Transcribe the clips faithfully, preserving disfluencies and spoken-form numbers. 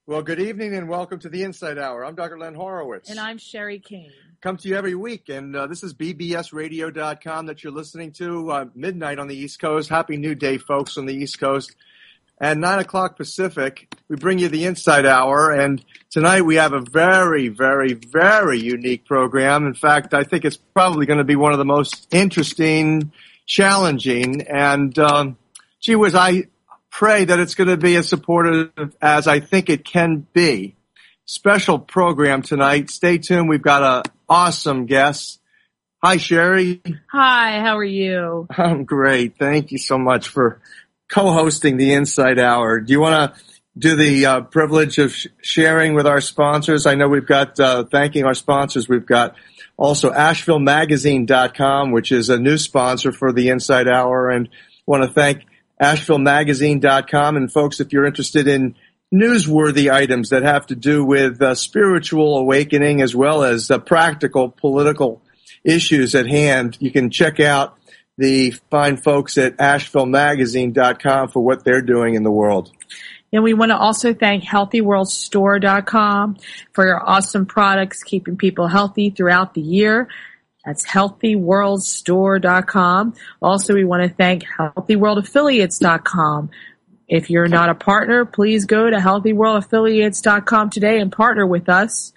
Well, good evening and welcome to the Insight Hour. I'm Doctor Len Horowitz. And I'm Sherry Kane. Come to you every week, and uh, this is B B S radio dot com that you're listening to, uh, midnight on the East Coast. Happy New Day, folks, on the East Coast. At nine o'clock Pacific, we bring you the Insight Hour, and tonight we have a very, very, very unique program. In fact, I think it's probably going to be one of the most interesting, challenging, and, um, gee whiz, I pray that it's going to be as supportive as I think it can be. Special program tonight. Stay tuned. We've got an awesome guest. Hi, Sherry. Hi, how are you? I'm great. Thank you so much for co-hosting the Insight Hour. Do you want to do the uh, privilege of sh- sharing with our sponsors? I know we've got, uh, thanking our sponsors, we've got also Asheville Magazine dot com, which is a new sponsor for the Insight Hour, and want to thank Asheville Magazine dot com. And folks, if you're interested in newsworthy items that have to do with uh, spiritual awakening as well as uh, practical political issues at hand, you can check out the fine folks at Asheville Magazine dot com for what they're doing in the world. And we want to also thank Healthy World Store dot com for your awesome products, keeping people healthy throughout the year. That's Healthy World Store dot com. Also, we want to thank Healthy World Affiliates dot com. If you're not a partner, please go to Healthy World Affiliates dot com today and partner with us.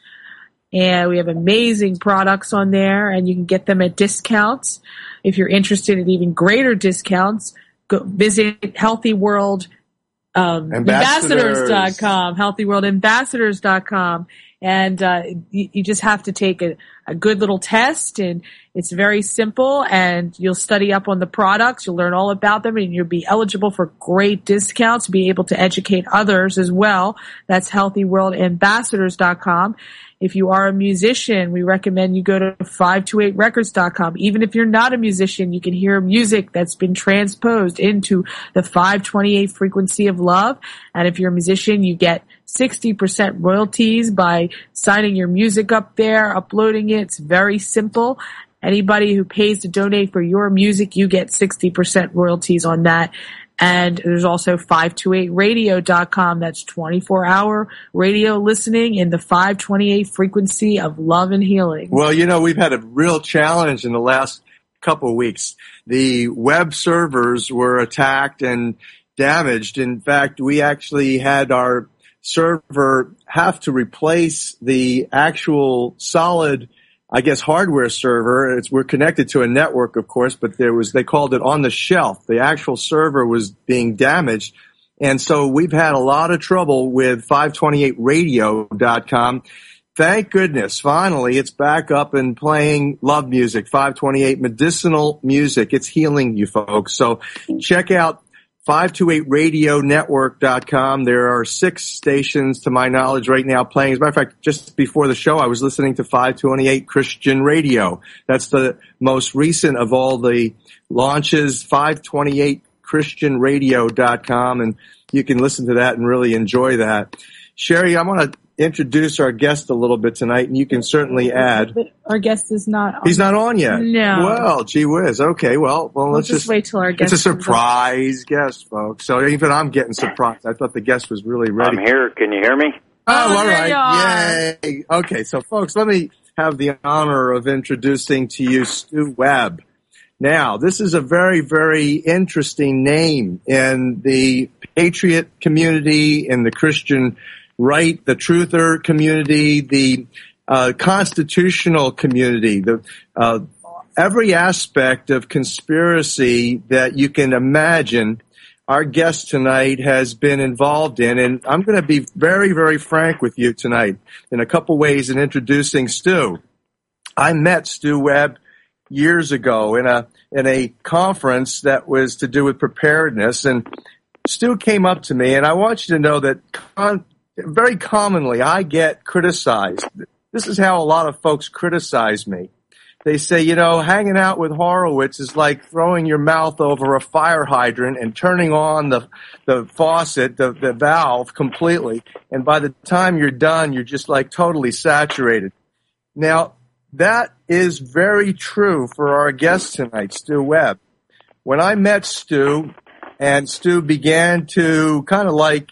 And we have amazing products on there, and you can get them at discounts. If you're interested in even greater discounts, go visit Healthy World um, Ambassadors dot com, Healthy World Ambassadors dot com. And uh, you, you just have to take a, a good little test, and it's very simple, and you'll study up on the products, you'll learn all about them, and you'll be eligible for great discounts, be able to educate others as well. That's Healthy World Ambassadors dot com. If you are a musician, we recommend you go to five two eight records dot com. Even if you're not a musician, you can hear music that's been transposed into the five twenty-eight frequency of love. And if you're a musician, you get sixty percent royalties by signing your music up there, uploading it. It's very simple. Anybody who pays to donate for your music, you get sixty percent royalties on that. And there's also five two eight radio dot com. That's twenty-four hour radio listening in the five twenty-eight frequency of love and healing. Well, you know, we've had a real challenge in the last couple of weeks. The web servers were attacked and damaged. In fact, we actually had our server have to replace the actual solid, I guess, hardware server. It's, we're connected to a network, of course, but there was, they called it on the shelf. The actual server was being damaged. And so we've had a lot of trouble with five twenty-eight radio dot com. Thank goodness, finally, it's back up and playing love music, five twenty-eight medicinal music. It's healing you folks. So check out five two eight radio network dot com. There are six stations, to my knowledge, right now playing. As a matter of fact, just before the show, I was listening to five twenty-eight Christian Radio. That's the most recent of all the launches, five twenty-eight Christian radio dot com, and you can listen to that and really enjoy that. Sherry, I want to introduce our guest a little bit tonight, and you can certainly add. But our guest is not on. He's not on yet? No. Well, gee whiz. Okay, well, well, We'll let's just, just wait till our guest It's a comes up. surprise guest, folks. So even I'm getting surprised. I thought the guest was really ready. I'm here. Can you hear me? Oh, Oh, all there right. you are. Yay. Okay, so folks, let me have the honor of introducing to you Stu Webb. Now, this is a very, very interesting name in the Patriot community, in the Christian right, the truther community, the uh, constitutional community, the uh, every aspect of conspiracy that you can imagine, our guest tonight has been involved in. And I'm going to be very, very frank with you tonight in a couple ways in introducing Stu. I met Stu Webb years ago in a in a conference that was to do with preparedness, and Stu came up to me, and I want you to know that con- very commonly I get criticized. This is how a lot of folks criticize me. They say, you know, hanging out with Horowitz is like throwing your mouth over a fire hydrant and turning on the the faucet, the, the valve completely, and by the time you're done, you're just like totally saturated. Now, that is very true for our guest tonight, Stu Webb. When I met Stu, and Stu began to kind of like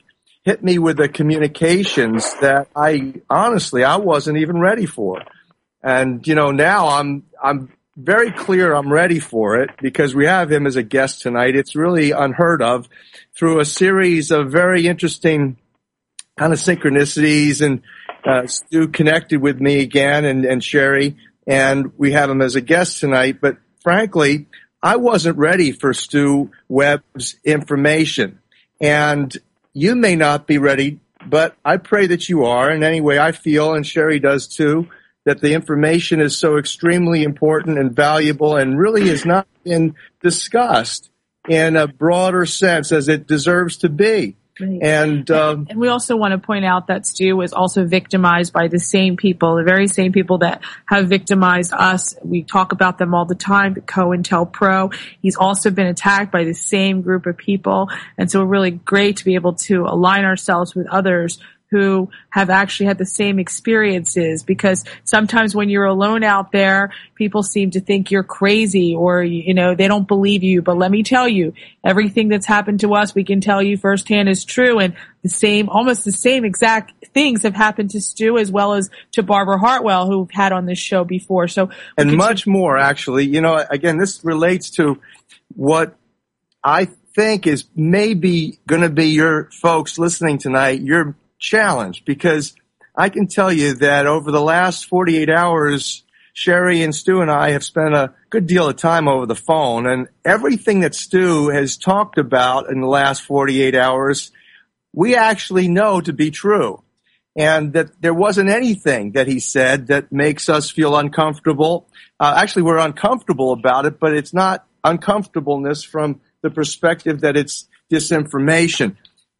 hit me with the communications that I honestly I wasn't even ready for. And you know, now I'm I'm very clear I'm ready for it because we have him as a guest tonight. It's really unheard of through a series of very interesting kind of synchronicities, and uh, Stu connected with me again and, and Sherry, and we have him as a guest tonight. But frankly, I wasn't ready for Stu Webb's information, and you may not be ready, but I pray that you are. And anyway, I feel, and Sherry does too, that the information is so extremely important and valuable and really has not been discussed in a broader sense as it deserves to be. Right. And, um, and we also want to point out that Stu was also victimized by the same people, the very same people that have victimized us. We talk about them all the time, the COINTELPRO. He's also been attacked by the same group of people. And so we're really great to be able to align ourselves with others who have actually had the same experiences, because sometimes when you're alone out there, people seem to think you're crazy or, you know, they don't believe you. But let me tell you, everything that's happened to us, we can tell you firsthand is true. And the same, almost the same exact things have happened to Stu as well as to Barbara Hartwell, who we've had on this show before. So, and much more, actually. You know, again, this relates to what I think is maybe going to be your folks listening tonight, your challenge, because I can tell you that over the last forty-eight hours, Sherry and Stu and I have spent a good deal of time over the phone, and everything that Stu has talked about in the last forty-eight hours, we actually know to be true, and that there wasn't anything that he said that makes us feel uncomfortable. Uh, actually, we're uncomfortable about it, but it's not uncomfortableness from the perspective that it's disinformation.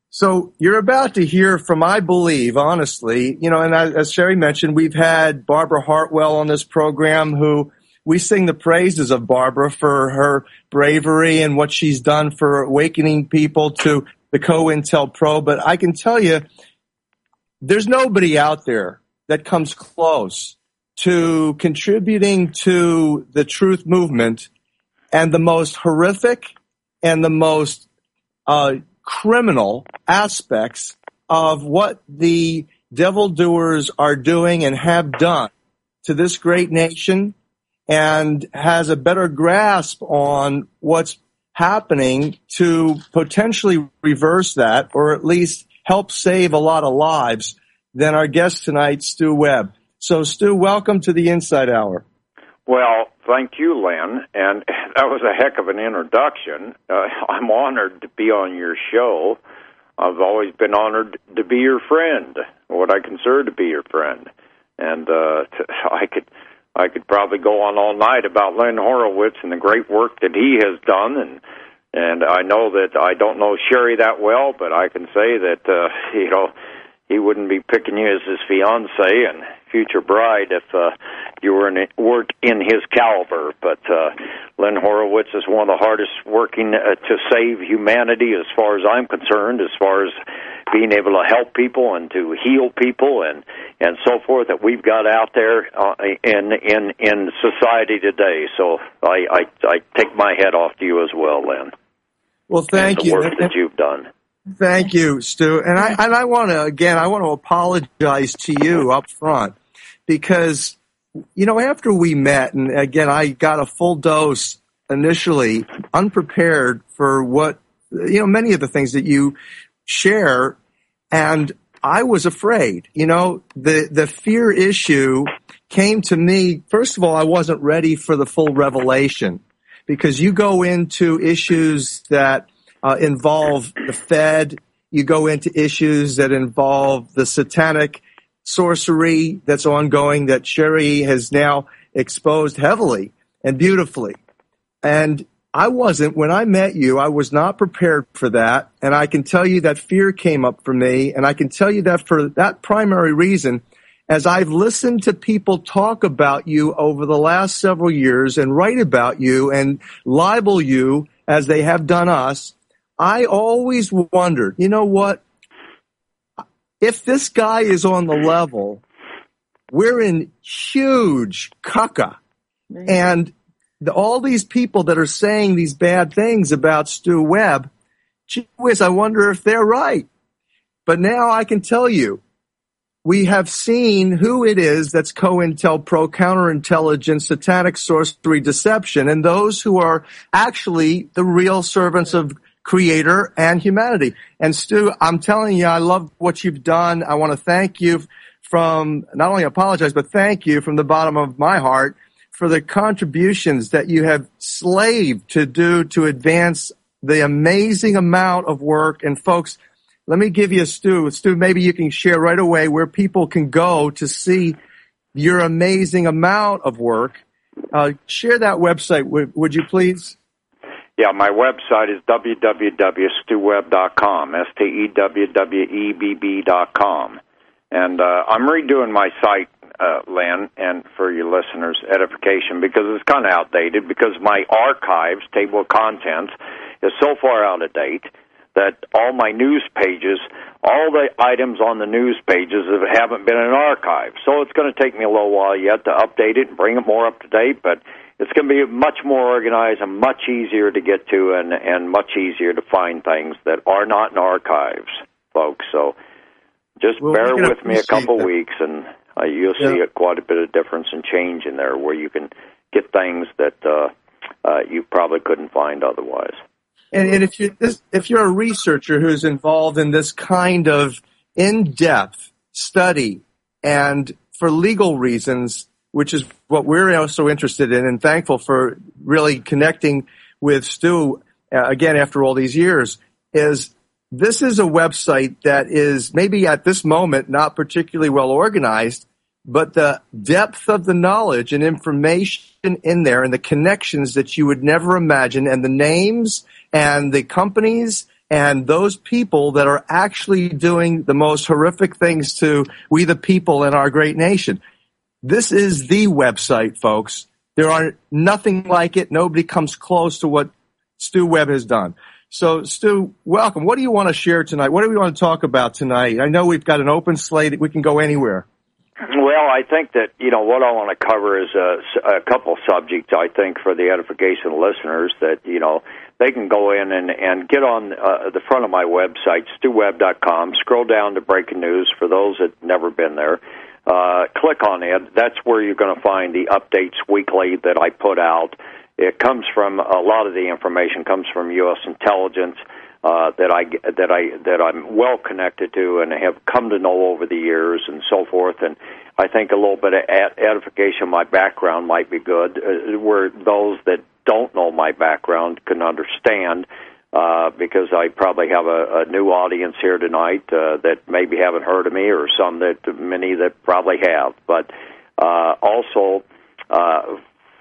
So you're about to hear from, I believe, honestly, you know, and as Sherry mentioned, we've had Barbara Hartwell on this program, who we sing the praises of Barbara for her bravery and what she's done for awakening people to the COINTELPRO. But I can tell you, there's nobody out there that comes close to contributing to the truth movement, and the most horrific and the most uh criminal aspects of what the devil doers are doing and have done to this great nation, and has a better grasp on what's happening to potentially reverse that, or at least help save a lot of lives, than our guest tonight, Stu Webb. So, Stu, welcome to the Insight Hour. Well, thank you, Len, and that was a heck of an introduction. Uh, I'm honored to be on your show. I've always been honored to be your friend, what I consider to be your friend, and uh, to, I could I could probably go on all night about Len Horowitz and the great work that he has done, and and I know that I don't know Sherry that well, but I can say that uh, you know, he wouldn't be picking you as his fiance and future bride if uh, you were in, weren't in his caliber. But uh, Len Horowitz is one of the hardest working uh, to save humanity, as far as I'm concerned, as far as being able to help people and to heal people and, and so forth that we've got out there uh, in in in society today. So I, I I take my hat off to you as well, Len. Well, thank and the you. work that you've done. Thank you, Stu. And I, and I want to, again, I want to apologize to you up front, because, you know, after we met, and again, I got a full dose initially, unprepared for what, you know, many of the things that you share, and I was afraid. You know, the, the fear issue came to me. First of all, I wasn't ready for the full revelation, because you go into issues that Uh, involve the Fed. You go into issues that involve the satanic sorcery that's ongoing, that Sherry has now exposed heavily and beautifully. And I wasn't, when I met you, I was not prepared for that. And I can tell you that fear came up for me. And I can tell you that for that primary reason, as I've listened to people talk about you over the last several years and write about you and libel you as they have done us, I always wondered, you know what, if this guy is on the level, we're in huge cucka. Right. And the, all these people that are saying these bad things about Stu Webb, gee whiz, I wonder if they're right. But now I can tell you, we have seen who it is that's COINTELPRO, counterintelligence, satanic sorcery, deception, and those who are actually the real servants of Creator and humanity. And Stu, I'm telling you, I love what you've done. I want to thank you from, not only apologize, but thank you from the bottom of my heart for the contributions that you have slaved to do to advance the amazing amount of work. And folks, let me give you a Stu. Stu, maybe you can share right away where people can go to see your amazing amount of work. Uh, share that website, would, would you please? Yeah, my website is w w w dot stu webb dot com, S T E W W E B B dot com. And uh, I'm redoing my site, uh, Lynn, and for your listeners' edification, because it's kind of outdated, because my archives, table of contents, is so far out of date that all my news pages, all the items on the news pages haven't been in archive. So it's going to take me a little while yet to update it and bring it more up to date, but it's going to be much more organized and much easier to get to, and, and much easier to find things that are not in archives, folks. So just well, bear with me a couple that. weeks, and uh, you'll see yeah. quite a bit of difference and change in there, where you can get things that uh, uh, you probably couldn't find otherwise. And, and if you this, if you're a researcher who's involved in this kind of in-depth study, and for legal reasons, which is what we're also interested in, and thankful for really connecting with Stu uh, again after all these years, is this is a website that is maybe at this moment not particularly well organized, but the depth of the knowledge and information in there and the connections that you would never imagine, and the names and the companies and those people that are actually doing the most horrific things to we the people in our great nation. This is the website, folks. There are nothing like it. Nobody comes close to what Stu Webb has done. So, Stu, welcome. What do you want to share tonight? What do we want to talk about tonight? I know we've got an open slate. We can go anywhere. Well, I think that, you know, what I want to cover is a, a couple subjects, I think, for the edification of listeners that, you know, they can go in and, and get on uh, the front of my website, stu webb dot com, scroll down to breaking news for those that have never been there. Uh, click on it. That's where you're going to find the updates weekly that I put out. It comes from, a lot of the information comes from U S intelligence uh, that I that I that I'm well connected to and have come to know over the years and so forth. And I think a little bit of edification of my background might be good, uh, where those that don't know my background can understand. Uh, because I probably have a, a new audience here tonight uh, that maybe haven't heard of me, or some that many that probably have. But uh, also uh,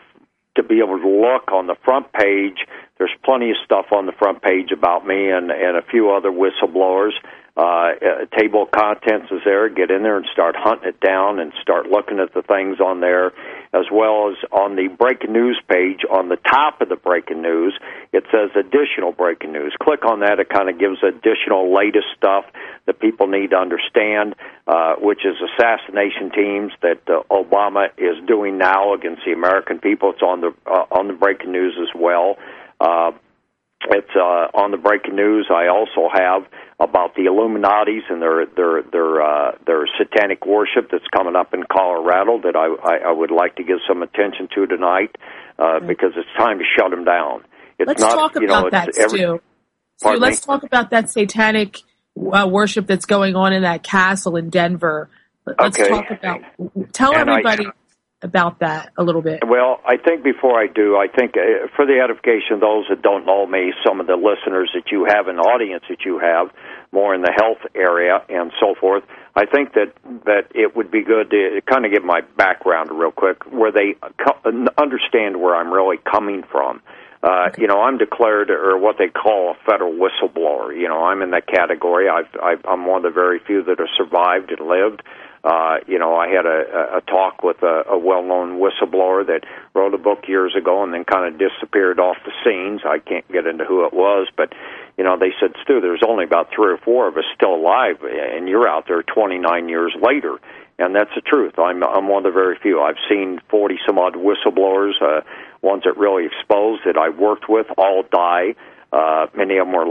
to be able to look on the front page, there's plenty of stuff on the front page about me and, and a few other whistleblowers. Uh, a table of contents is there. Get in there and start hunting it down and start looking at the things on there, as well as on the breaking news page. On the top of the breaking news, it says additional breaking news. Click on that. It kind of gives additional latest stuff that people need to understand, uh, which is assassination teams that uh, Obama is doing now against the American people. It's on the uh, on the breaking news as well. Uh, It's uh, on the breaking news. I also have about the Illuminatis and their their their uh, their satanic worship that's coming up in Colorado that I, I, I would like to give some attention to tonight uh, because it's time to shut them down. It's let's not, talk you about know, that, every, Stu. Stu, let's talk about that satanic uh, worship that's going on in that castle in Denver. Let's okay. talk about. Tell and everybody. I, about that a little bit. Well, I think before I do, I think uh, for the edification of those that don't know me, some of the listeners that you have, an audience that you have, more in the health area and so forth, I think that, that it would be good to kind of give my background real quick, where they co- understand where I'm really coming from. Uh, you know, I'm declared, or what they call a federal whistleblower. You know, I'm in that category. I've, I've, I'm one of the very few that have survived and lived. Uh, you know, I had a, a talk with a, a well-known whistleblower that wrote a book years ago and then kind of disappeared off the scenes. I can't get into who it was, but, you know, they said, Stu, there's only about three or four of us still alive, and you're out there twenty-nine years later. And that's the truth. I'm, I'm one of the very few. I've seen forty-some-odd whistleblowers, uh, ones that really exposed that I worked with, all die. Uh, many of them were like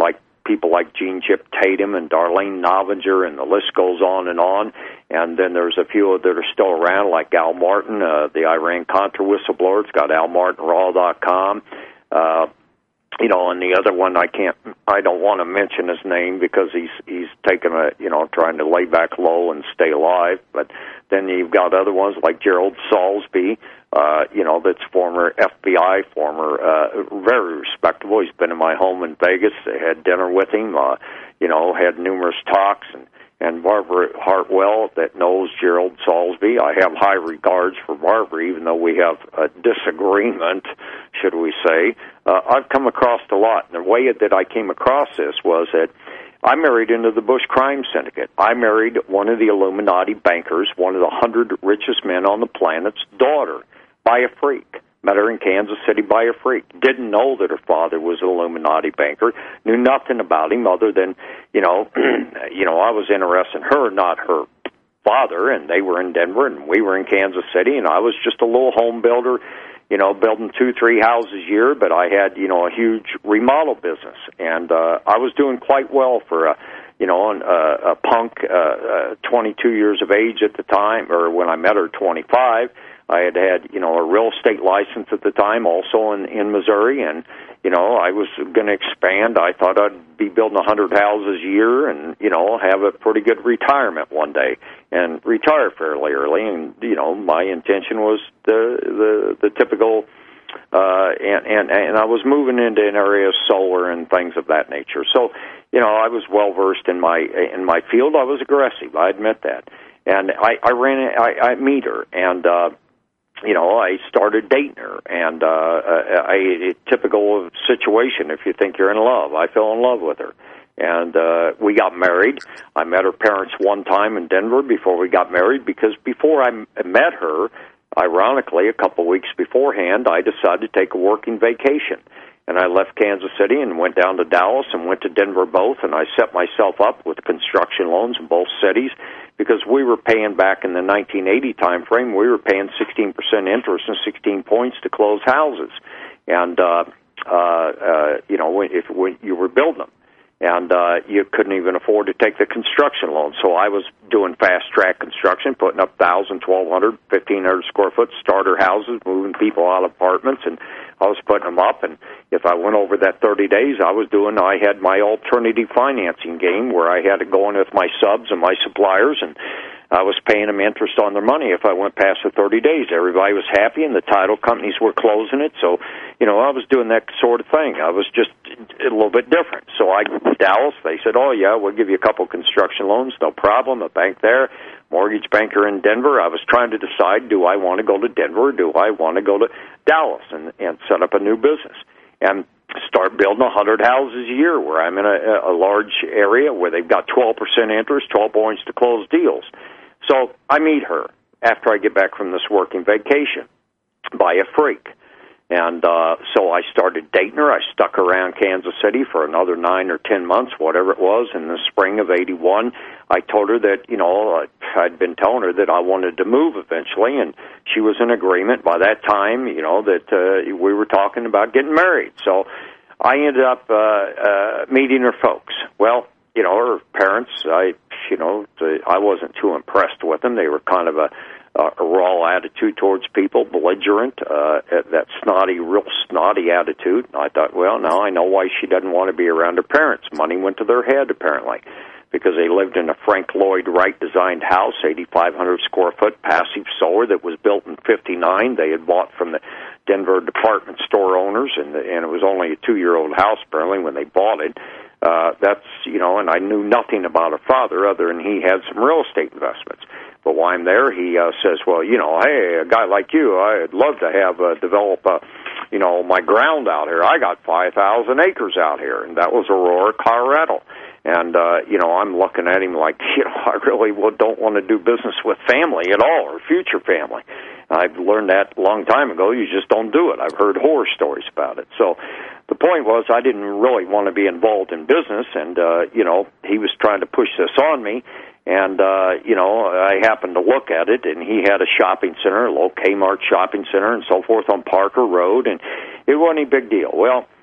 people like Jean Chip Tatum and Darlene Novinger, and the list goes on and on. And then there's a few that are still around, like Al Martin, uh, the Iran-Contra whistleblower. It's got al martin raw dot com. Uh, you know, and the other one, I can't, I don't want to mention his name because he's he's taken a, you know, trying to lay back low and stay alive. But then you've got other ones like Gerald Salsby, uh, you know, that's former F B I, former, uh, very respectable. He's been in my home in Vegas. I had dinner with him, uh, you know, had numerous talks, and and Barbara Hartwell that knows Gerald Salsby. I have high regards for Barbara, even though we have a disagreement, should we say. Uh, I've come across a lot, and the way that I came across this was that I married into the Bush crime syndicate. I married one of the Illuminati bankers, one of the hundred richest men on the planet's daughter, by a freak. Met her in Kansas City by a freak. Didn't know that her father was an Illuminati banker. Knew nothing about him other than, you know, you know, I was interested in her, not her father. And they were in Denver, and we were in Kansas City, and I was just a little home builder, you know, building two, three houses a year. But I had, you know, a huge remodel business, and uh, I was doing quite well for a, you know, an, uh, a punk, uh, uh, twenty-two years of age at the time, or when I met her, twenty-five. I had had, you know, a real estate license at the time, also in, in Missouri, and, you know, I was going to expand. I thought I'd be building a hundred houses a year and, you know, have a pretty good retirement one day and retire fairly early. And, you know, my intention was the the, the typical, uh, and, and, and I was moving into an area of solar and things of that nature. So, you know, I was well-versed in my in my field. I was aggressive, I admit that. And I, I ran, I, I meet her, and, uh, you know, I started dating her, and uh, a, a typical situation if you think you're in love. I fell in love with her, and uh, we got married. I met her parents one time in Denver before we got married, because before I met her, ironically, a couple of weeks beforehand, I decided to take a working vacation. And I left Kansas City and went down to Dallas and went to Denver both, and I set myself up with construction loans in both cities, because we were paying back in the nineteen eighty time frame, we were paying sixteen percent interest and sixteen points to close houses. And, uh, uh, uh, you know, when, if when you were building them. And uh, you couldn't even afford to take the construction loan. So I was doing fast-track construction, putting up one thousand, twelve hundred, fifteen hundred square foot starter houses, moving people out of apartments, and I was putting them up. And if I went over that thirty days, I was doing, I had my alternative financing game where I had to go in with my subs and my suppliers, and I was paying them interest on their money if I went past the thirty days. Everybody was happy, and the title companies were closing it. So, you know, I was doing that sort of thing. I was just a little bit different. So I, Dallas, they said, oh, yeah, we'll give you a couple construction loans, no problem, a bank there, mortgage banker in Denver. I was trying to decide, do I want to go to Denver or do I want to go to Dallas and, and set up a new business and start building one hundred houses a year where I'm in a, a large area where they've got twelve percent interest, twelve points to close deals. So I meet her after I get back from this working vacation by a freak. And uh, so I started dating her. I stuck around Kansas City for another nine or ten months, whatever it was. In the spring of eighty-one, I told her that, you know, I'd been telling her that I wanted to move eventually, and she was in agreement by that time, you know, that uh, we were talking about getting married. So I ended up uh, uh, meeting her folks. Well, you know, her parents, I, you know, I wasn't too impressed with them. They were kind of a Uh, a raw attitude towards people, belligerent, uh, that snotty, real snotty attitude. And I thought, well, now I know why she doesn't want to be around her parents. Money went to their head, apparently, because they lived in a Frank Lloyd Wright designed house, eighty-five hundred square foot, passive solar that was built in fifty-nine. They had bought from the Denver department store owners, and, the, and it was only a two-year-old house, apparently, when they bought it. Uh, that's, you know, and I knew nothing about her father other than he had some real estate investments. But while I'm there, he uh, says, well, you know, hey, a guy like you, I'd love to have uh, develop, uh, you know, my ground out here. I got five thousand acres out here, and that was Aurora, Colorado. And, uh, you know, I'm looking at him like, you know, I really don't want to do business with family at all, or future family. I've learned that a long time ago. You just don't do it. I've heard horror stories about it. So the point was I didn't really want to be involved in business, and, uh, you know, he was trying to push this on me. And, uh, you know, I happened to look at it, and he had a shopping center, a little Kmart shopping center and so forth on Parker Road, and it wasn't any big deal. Well,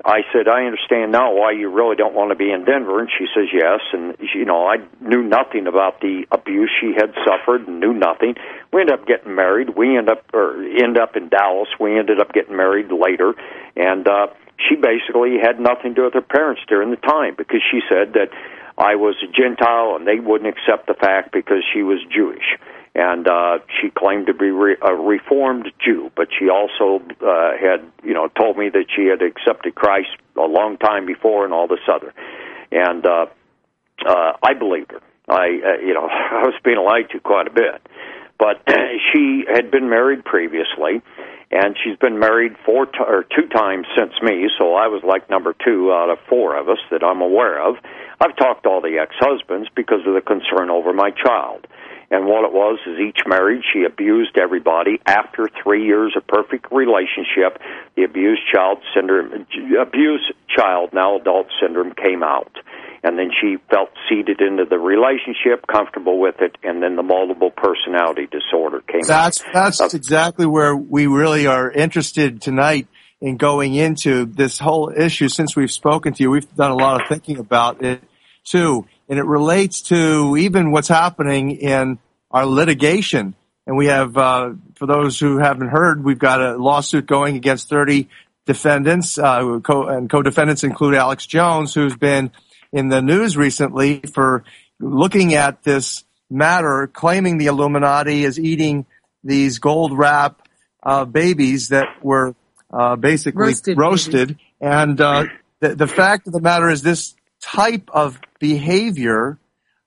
I said, I understand now why you really don't want to be in Denver. And she says, yes. And, you know, I knew nothing about the abuse she had suffered and knew nothing. We ended up getting married. We ended up, or end up in Dallas. We ended up getting married later. And uh, she basically had nothing to do with her parents during the time because she said that I was a Gentile and they wouldn't accept the fact because she was Jewish. And uh, she claimed to be re- a Reformed Jew, but she also uh, had, you know, told me that she had accepted Christ a long time before and all this other. And uh, uh, I believed her. I, uh, you know, I was being lied to quite a bit. But she had been married previously, and she's been married four t- or two times since me, so I was like number two out of four of us that I'm aware of. I've talked to all the ex-husbands because of the concern over my child. And what it was is each marriage, she abused everybody. After three years of perfect relationship, the abused child syndrome, abused child, now adult syndrome came out. And then she felt seated into the relationship, comfortable with it, and then the multiple personality disorder came that's, out. That's uh, exactly where we really are interested tonight in going into this whole issue. Since we've spoken to you, we've done a lot of thinking about it, too. And it relates to even what's happening in our litigation. And we have, uh, for those who haven't heard, we've got a lawsuit going against thirty defendants, uh, co- and co-defendants include Alex Jones, who's been in the news recently for looking at this matter, claiming the Illuminati is eating these gold wrap uh, babies that were uh, basically roasted. roasted. And uh, the, the fact of the matter is this type of behavior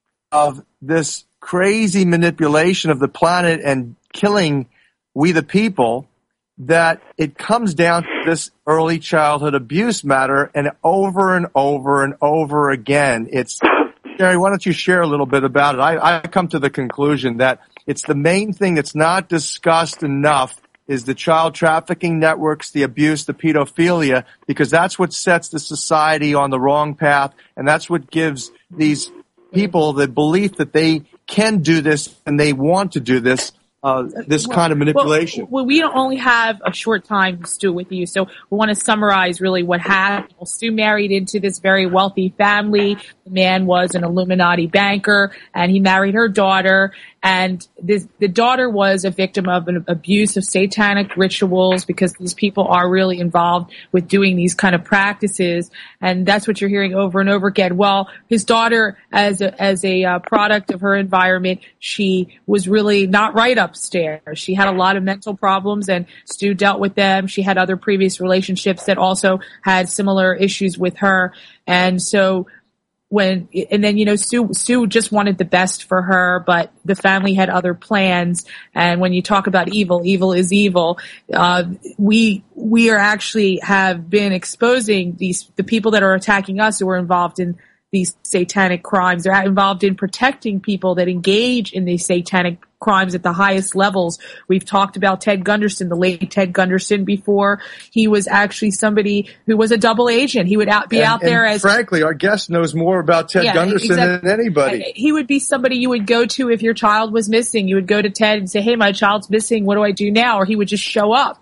of this crazy manipulation of the planet and killing we the people, that it comes down to this early childhood abuse matter, and over and over and over again. It's, Gary, why don't you share a little bit about it? I, I come to the conclusion that it's the main thing that's not discussed enough is the child trafficking networks, the abuse, the pedophilia, because that's what sets the society on the wrong path, and that's what gives these people the belief that they can do this and they want to do this, uh, this well, kind of manipulation. Well, well, we don't only have a short time, Stu, with you, so we want to summarize really what happened. Well, Stu married into this very wealthy family. The man was an Illuminati banker, and he married her daughter. And this, the daughter was a victim of an abuse of satanic rituals because these people are really involved with doing these kind of practices. And that's what you're hearing over and over again. Well, his daughter, as a, as a uh, product of her environment, she was really not right upstairs. She had a lot of mental problems, and Stu dealt with them. She had other previous relationships that also had similar issues with her. And so when, and then, you know, Sue, Sue just wanted the best for her, but the family had other plans. And when you talk about evil, evil is evil. Uh, we, we are actually have been exposing these, the people that are attacking us who are involved in these satanic crimes. They're involved in protecting people that engage in these satanic crimes at the highest levels. We've talked about Ted Gunderson, the late Ted Gunderson, before. He was actually somebody who was a double agent. He would out, be and, out there and as... frankly, our guest knows more about Ted yeah, Gunderson exactly. than anybody. He would be somebody you would go to if your child was missing. You would go to Ted and say, hey, my child's missing. What do I do now? Or he would just show up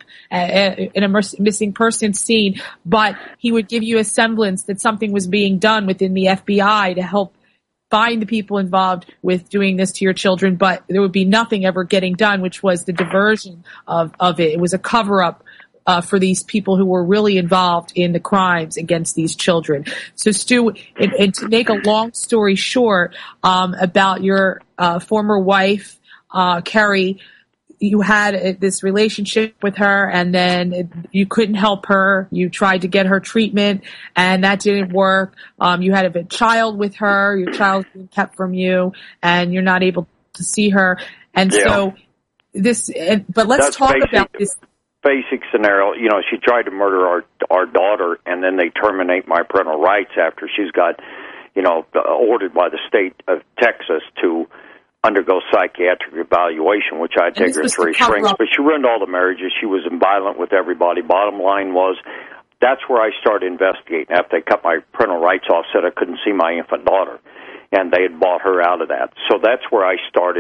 in a missing person scene. But he would give you a semblance that something was being done within the F B I to help find the people involved with doing this to your children, but there would be nothing ever getting done, which was the diversion of, of it. It was a cover-up uh, for these people who were really involved in the crimes against these children. So, Stu, and, and to make a long story short, um, about your uh, former wife, uh, Kerry, you had this relationship with her, and then you couldn't help her. You tried to get her treatment, and that didn't work. Um, you had a child with her. Your child's being kept from you, and you're not able to see her. And yeah. so this, but let's That's talk basic, about this. Basic scenario. You know, she tried to murder our our daughter, and then they terminate my parental rights after she's got, you know, ordered by the state of Texas to undergo psychiatric evaluation, which I take her in three shrinks. But she ruined all the marriages. She was violent with everybody. Bottom line was, that's where I started investigating. After they cut my parental rights off, said I couldn't see my infant daughter, and they had bought her out of that. So that's where I started.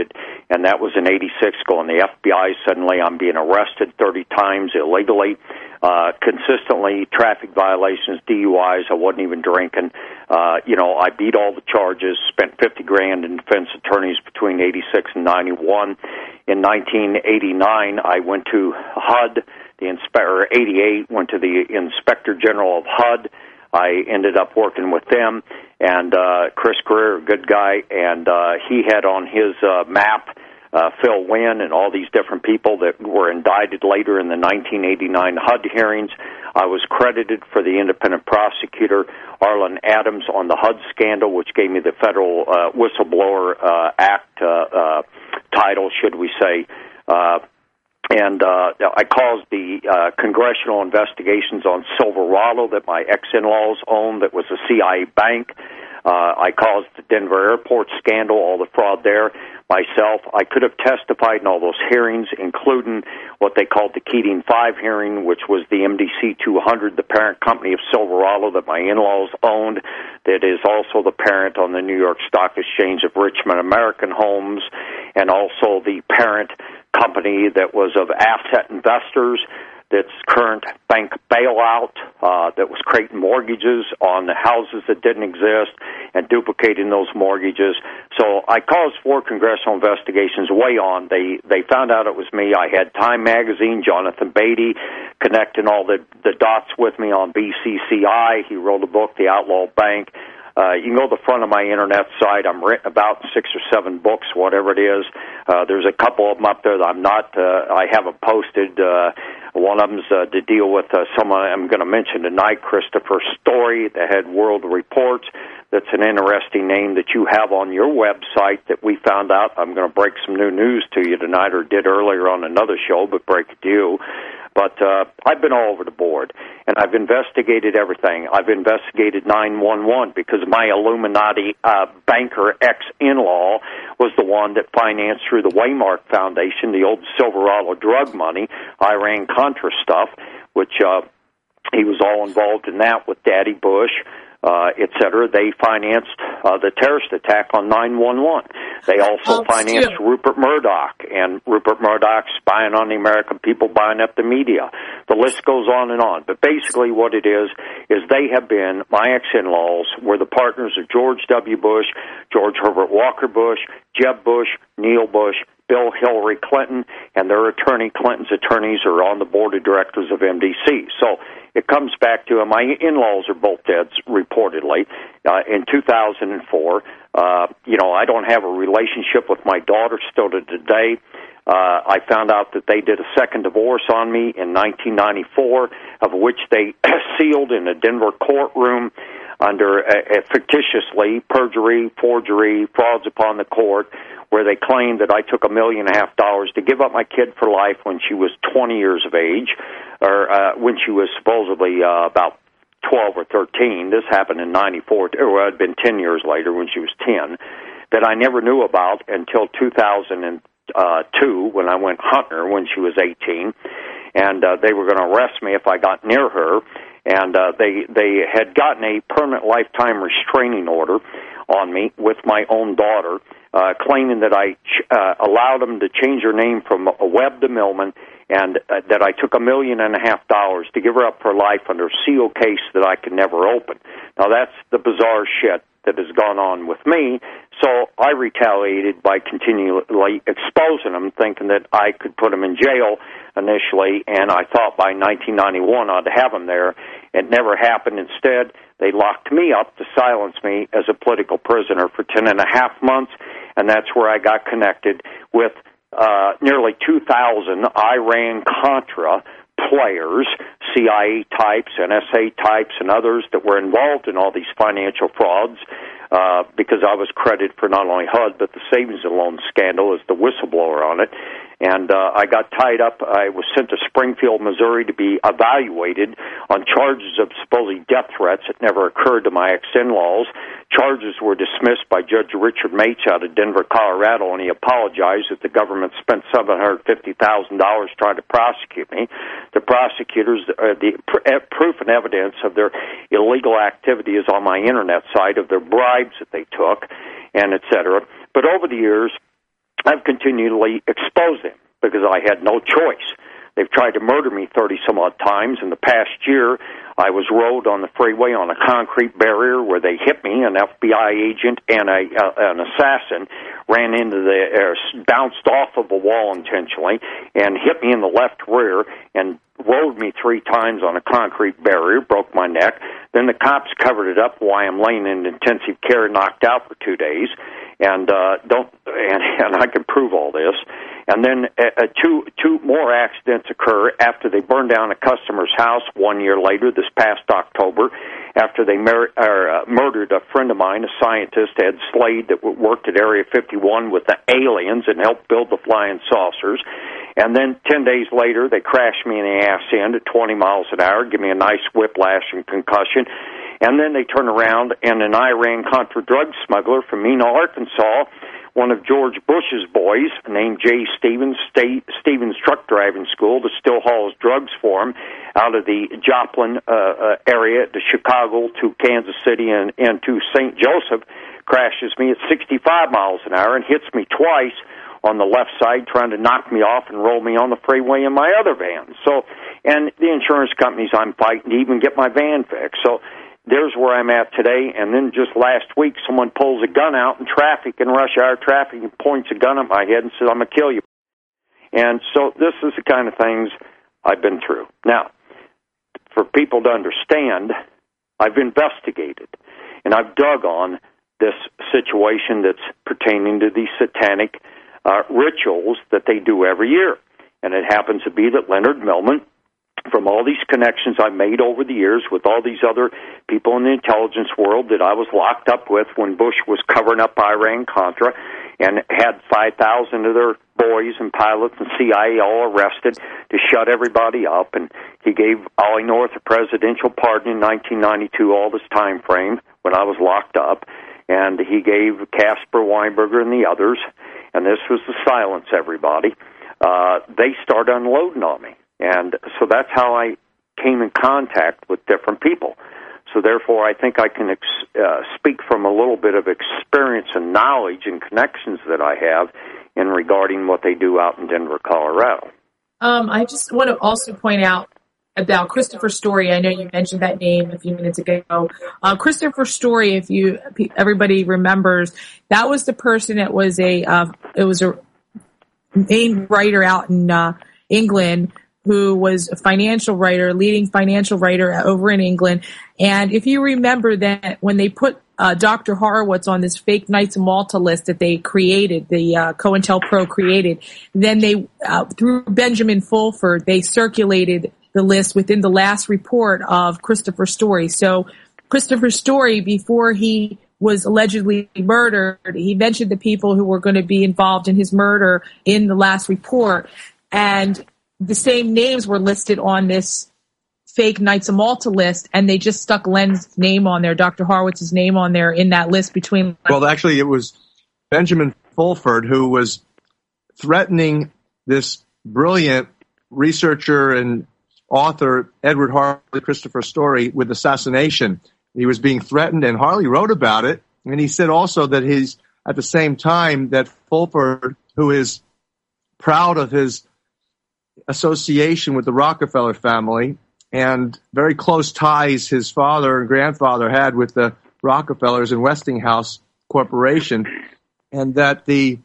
and that was in eighty-six, going the F B I. Suddenly I'm being arrested thirty times illegally, uh, consistently, traffic violations, D U Is. I wasn't even drinking. Uh, you know, I beat all the charges, spent fifty grand in defense attorneys between eighty-six and ninety-one. In nineteen eighty-nine, I went to H U D, the inspector, eighty-eight, went to the Inspector General of H U D. I ended up working with them, and uh, Chris Greer, a good guy, and uh, he had on his uh, map uh, Phil Wynn and all these different people that were indicted later in the nineteen eighty-nine H U D hearings. I was credited for the independent prosecutor, Arlen Adams, on the H U D scandal, which gave me the Federal uh, Whistleblower uh, Act uh, uh, title, should we say. Uh, And uh, I caused the uh, congressional investigations on Silverado that my ex-in-laws owned that was a C I A bank. Uh, I caused the Denver airport scandal, all the fraud there myself. I could have testified in all those hearings, including what they called the Keating five hearing, which was the M D C two hundred, the parent company of Silverado that my in-laws owned, that is also the parent on the New York Stock Exchange of Richmond American Homes, and also the parent company that was of Asset Investors, that's current bank bailout, uh, that was creating mortgages on the houses that didn't exist and duplicating those mortgages. So I caused four congressional investigations way on. They they found out it was me. I had Time Magazine, Jonathan Beatty, connecting all the, the dots with me on B C C I. He wrote a book, The Outlaw Bank. Uh, you can go to the front of my internet site. I'm written about six or seven books, whatever it is. Uh, there's a couple of them up there that I'm not, uh, I haven't posted. Uh, one of them's uh, to deal with uh, someone I'm going to mention tonight, Christopher Story, the head World Reports. That's an interesting name that you have on your website that we found out. I'm going to break some new news to you tonight, or did earlier on another show, but break it to you. But uh, I've been all over the board, and I've investigated everything. I've investigated nine one one because my Illuminati uh, banker ex-in-law was the one that financed through the Waymark Foundation, the old Silverado drug money, Iran-Contra stuff, which uh, he was all involved in that with Daddy Bush. Uh, et cetera. They financed uh, the terrorist attack on nine one one. They also oh, financed yeah. Rupert Murdoch, and Rupert Murdoch spying on the American people, buying up the media. The list goes on and on. But basically what it is, is they have been, my ex-in-laws were the partners of George W. Bush, George Herbert Walker Bush, Jeb Bush, Neil Bush, Bill Hillary Clinton, and their attorney, Clinton's attorneys, are on the board of directors of M D C. So it comes back to, and my in-laws are both dead, reportedly, uh, in two thousand four. Uh, you know, I don't have a relationship with my daughter still to today. Uh, I found out that they did a second divorce on me in nineteen ninety-four, of which they sealed in a Denver courtroom under uh, fictitiously perjury, forgery, frauds upon the court, where they claimed that I took a million and a half dollars to give up my kid for life when she was twenty years of age, or uh, when she was supposedly uh, about twelve or thirteen. This happened in ninety-four, or it had been ten years later when she was ten, that I never knew about until two thousand two when I went hunting her when she was eighteen, and uh, they were going to arrest me if I got near her. And uh, they they had gotten a permanent lifetime restraining order on me with my own daughter, uh, claiming that I ch- uh, allowed them to change her name from Webb to Millman, and uh, that I took a million and a half dollars to give her up for life under a sealed case that I could never open. Now, that's the bizarre shit that has gone on with me, so I retaliated by continually exposing them, thinking that I could put them in jail initially, and I thought by nineteen ninety-one I'd have them there. It never happened. Instead, they locked me up to silence me as a political prisoner for ten and a half months, and that's where I got connected with uh, nearly two thousand Iran-Contra players, C I A types, N S A types, and others that were involved in all these financial frauds, uh, because I was credited for not only H U D, but the savings and loan scandal as the whistleblower on it. And uh, I got tied up. I was sent to Springfield, Missouri to be evaluated on charges of supposedly death threats that never occurred to my ex-in-laws. Charges were dismissed by Judge Richard Mates out of Denver, Colorado, and he apologized that the government spent seven hundred fifty thousand dollars trying to prosecute me. The prosecutors, uh, the pr- proof and evidence of their illegal activity is on my internet site, of their bribes that they took, and et cetera. But over the years, I've continually exposed them because I had no choice. They've tried to murder me thirty-some-odd times. In the past year, I was rode on the freeway on a concrete barrier where they hit me. An F B I agent and a, uh, an assassin ran into the, uh, bounced off of a wall intentionally and hit me in the left rear and rode me three times on a concrete barrier, broke my neck. Then the cops covered it up while I'm laying in intensive care, knocked out for two days. And uh, don't and, and I can prove all this. And then uh, two two more accidents occur after they burned down a customer's house one year later, this past October, after they mer- or, uh, murdered a friend of mine, a scientist, Ed Slade, that worked at Area fifty-one with the aliens and helped build the flying saucers. And then ten days later, they crashed me in the ass end at twenty miles an hour, give me a nice whiplash and concussion. And then they turn around, and an Iran-Contra drug smuggler from Mena, Arkansas, one of George Bush's boys, named Jay Stevens, State, Stevens Truck Driving School, that still hauls drugs for him out of the Joplin uh, uh, area to Chicago to Kansas City and, and to Saint Joseph, crashes me at sixty-five miles an hour and hits me twice on the left side, trying to knock me off and roll me on the freeway in my other van. So, and the insurance companies I'm fighting to even get my van fixed. So there's where I'm at today. And then just last week, someone pulls a gun out in traffic, in rush hour traffic, and points a gun at my head and says, I'm going to kill you. And so this is the kind of things I've been through. Now, for people to understand, I've investigated, and I've dug on this situation that's pertaining to these satanic uh, rituals that they do every year. And it happens to be that Leonard Millman, from all these connections I've made over the years with all these other people in the intelligence world that I was locked up with when Bush was covering up Iran-Contra and had five thousand of their boys and pilots and C I A all arrested to shut everybody up. And he gave Ollie North a presidential pardon in nineteen ninety-two, all this time frame when I was locked up. And he gave Casper Weinberger and the others, and this was to silence everybody. Uh, they started unloading on me. And so that's how I came in contact with different people. So therefore, I think I can ex- uh, speak from a little bit of experience and knowledge and connections that I have in regarding what they do out in Denver, Colorado. Um, I just want to also point out about Christopher Story. I know you mentioned that name a few minutes ago. Uh, Christopher Story, if you everybody remembers, that was the person that was a uh, it was a main writer out in uh, England, who was a financial writer, leading financial writer over in England. And if you remember that when they put uh, Doctor Horowitz on this fake Knights of Malta list that they created, the uh, COINTELPRO created, then they, uh, through Benjamin Fulford, they circulated the list within the last report of Christopher Story. So Christopher Story, before he was allegedly murdered, he mentioned the people who were going to be involved in his murder in the last report. And the same names were listed on this fake Knights of Malta list, and they just stuck Len's name on there, Doctor Horowitz's name on there in that list between. Well, actually, it was Benjamin Fulford who was threatening this brilliant researcher and author, Edward Harley Christopher Story, with assassination. He was being threatened, and Harley wrote about it. And he said also that he's, at the same time, that Fulford, who is proud of his association with the Rockefeller family and very close ties his father and grandfather had with the Rockefellers and Westinghouse Corporation, and that the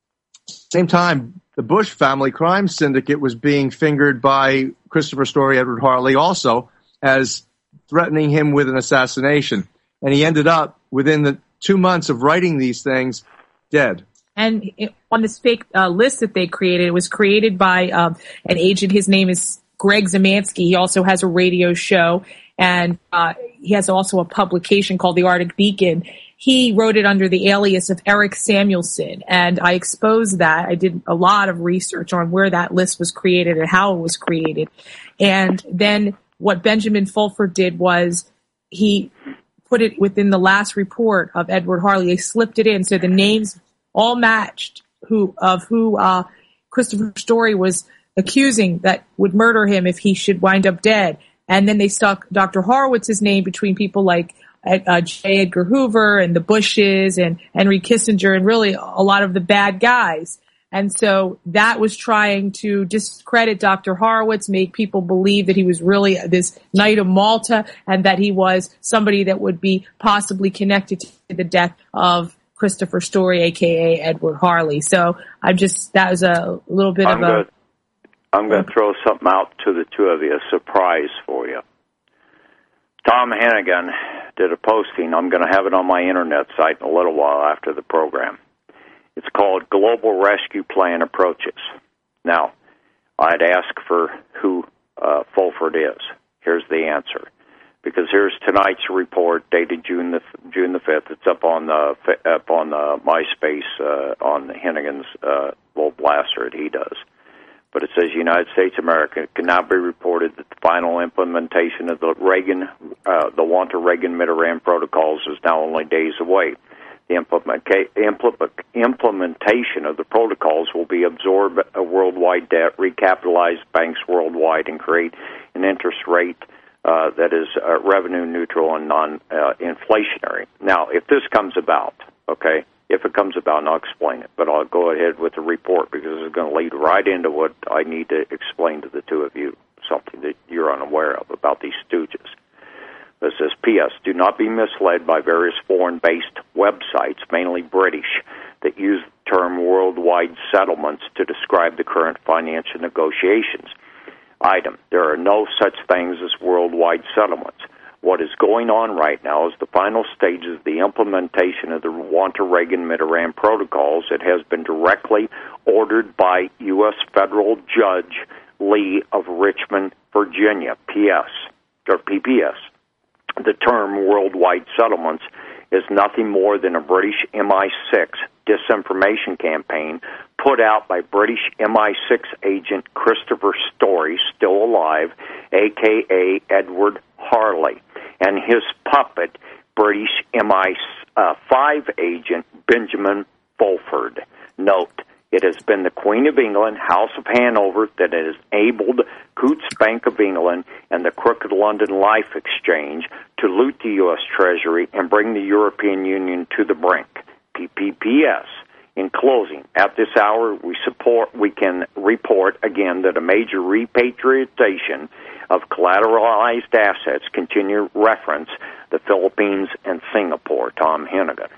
same time the Bush family crime syndicate was being fingered by Christopher Story, Edward Harley, also as threatening him with an assassination. And he ended up, within the two months of writing these things, dead. And it, on this fake uh, list that they created, it was created by um, an agent. His name is Greg Zemansky. He also has a radio show, and uh, he has also a publication called the Arctic Beacon. He wrote it under the alias of Eric Samuelson, and I exposed that. I did a lot of research on where that list was created and how it was created. And then what Benjamin Fulford did was he put it within the last report of Edward Harley. They slipped it in, so the names all matched who of who uh, Christopher Story was accusing that would murder him if he should wind up dead. And then they stuck Doctor Horowitz's name between people like uh, J. Edgar Hoover and the Bushes and Henry Kissinger and really a lot of the bad guys. And so that was trying to discredit Doctor Horowitz, make people believe that he was really this Knight of Malta and that he was somebody that would be possibly connected to the death of Christopher Story, a k a. Edward Harley. So I'm just, that was a little bit I'm of a... Good. I'm going to throw something out to the two of you, a surprise for you. Tom Hennigan did a posting. I'm going to have it on my internet site in a little while after the program. It's called Global Rescue Plan Approaches. Now, I'd ask for who uh, Fulford is. Here's the answer. Because here's tonight's report dated June the June the fifth. It's up on the up on the MySpace uh, on Hennigan's uh, little blaster that he does. But it says United States of America can now be reported that the final implementation of the Reagan, uh, the Walter-Reagan-Mitterrand protocols is now only days away. The implementation of the protocols will be absorb a worldwide debt, recapitalize banks worldwide, and create an interest rate uh, that is uh, revenue neutral and non-inflationary. Uh, now, if this comes about, okay, if it comes about, and I'll explain it, but I'll go ahead with the report because it's going to lead right into what I need to explain to the two of you, something that you're unaware of about these stooges. This says, P S. Do not be misled by various foreign-based websites, mainly British, that use the term worldwide settlements to describe the current financial negotiations. Item, there are no such things as worldwide settlements. What is going on right now is the final stages of the implementation of the Walter-Reagan-Mitterrand protocols that has been directly ordered by U S Federal Judge Lee of Richmond, Virginia, P S, or P P S. The term worldwide settlements is nothing more than a British M I six disinformation campaign put out by British M I six agent Christopher Story, still alive, a k a. Edward Harley, and his puppet, British M I five agent Benjamin Fulford. Note, it has been the Queen of England, House of Hanover, that has enabled Coutts Bank of England and the Crooked London Life Exchange to loot the U S Treasury and bring the European Union to the brink. P P P S. In closing, at this hour, we support. We can report again that a major repatriation of collateralized assets continue reference the Philippines and Singapore. Tom Hennigan.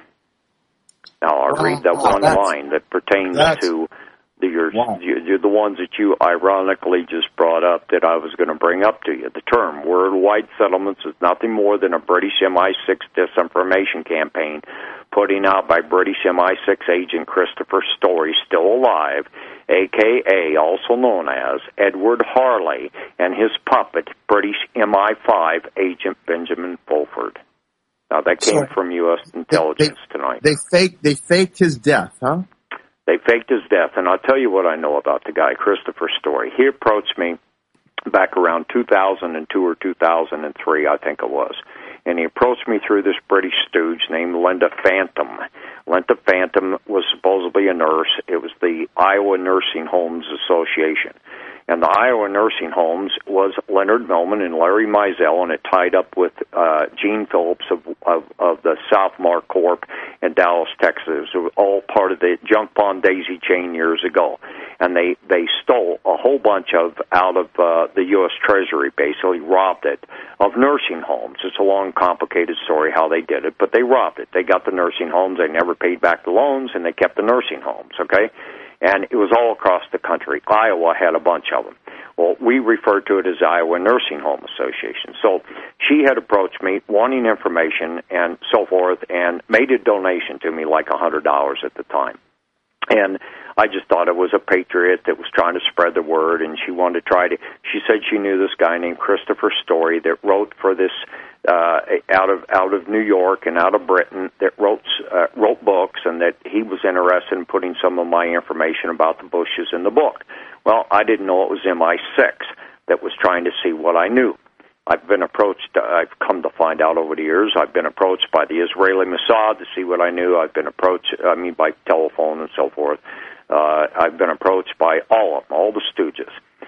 Now, I'll wow. read that wow, one line that pertains to the, your, wow. you, the ones that you ironically just brought up that I was going to bring up to you. The term worldwide settlements is nothing more than a British M I six disinformation campaign putting out by British M I six agent Christopher Story, still alive, a k a also known as Edward Harley, and his puppet, British M I five agent Benjamin Fulford. Now, that came so, from U S intelligence they, tonight. They faked, they faked his death, huh? They faked his death, and I'll tell you what I know about the guy, Christopher Story. He approached me back around two thousand two or two thousand three, I think it was, and he approached me through this British stooge named Linda Phantom. Linda Phantom was supposedly a nurse. It was the Iowa Nursing Homes Association. And the Iowa Nursing Homes was Leonard Millman and Larry Mizell, and it tied up with uh, Gene Phillips of, of, of the Southmark Corp in Dallas, Texas. It was all part of the Junk Bond Daisy chain years ago. And they, they stole a whole bunch of out of uh, the U S Treasury, basically robbed it, of nursing homes. It's a long, complicated story how they did it, but they robbed it. They got the nursing homes. They never paid back the loans, and they kept the nursing homes, okay? And it was all across the country. Iowa had a bunch of them. Well, we referred to it as Iowa Nursing Home Association. So she had approached me wanting information and so forth and made a donation to me like one hundred dollars at the time. And I just thought it was a patriot that was trying to spread the word, and she wanted to try to, she said she knew this guy named Christopher Story that wrote for this, uh, out of, out of New York and out of Britain, that wrote, uh, wrote books, and that he was interested in putting some of my information about the Bushes in the book. Well, I didn't know it was M I six that was trying to see what I knew. I've been approached, uh, I've come to find out over the years, I've been approached by the Israeli Mossad to see what I knew. I've been approached, I mean, by telephone and so forth. Uh, I've been approached by all of them, all the stooges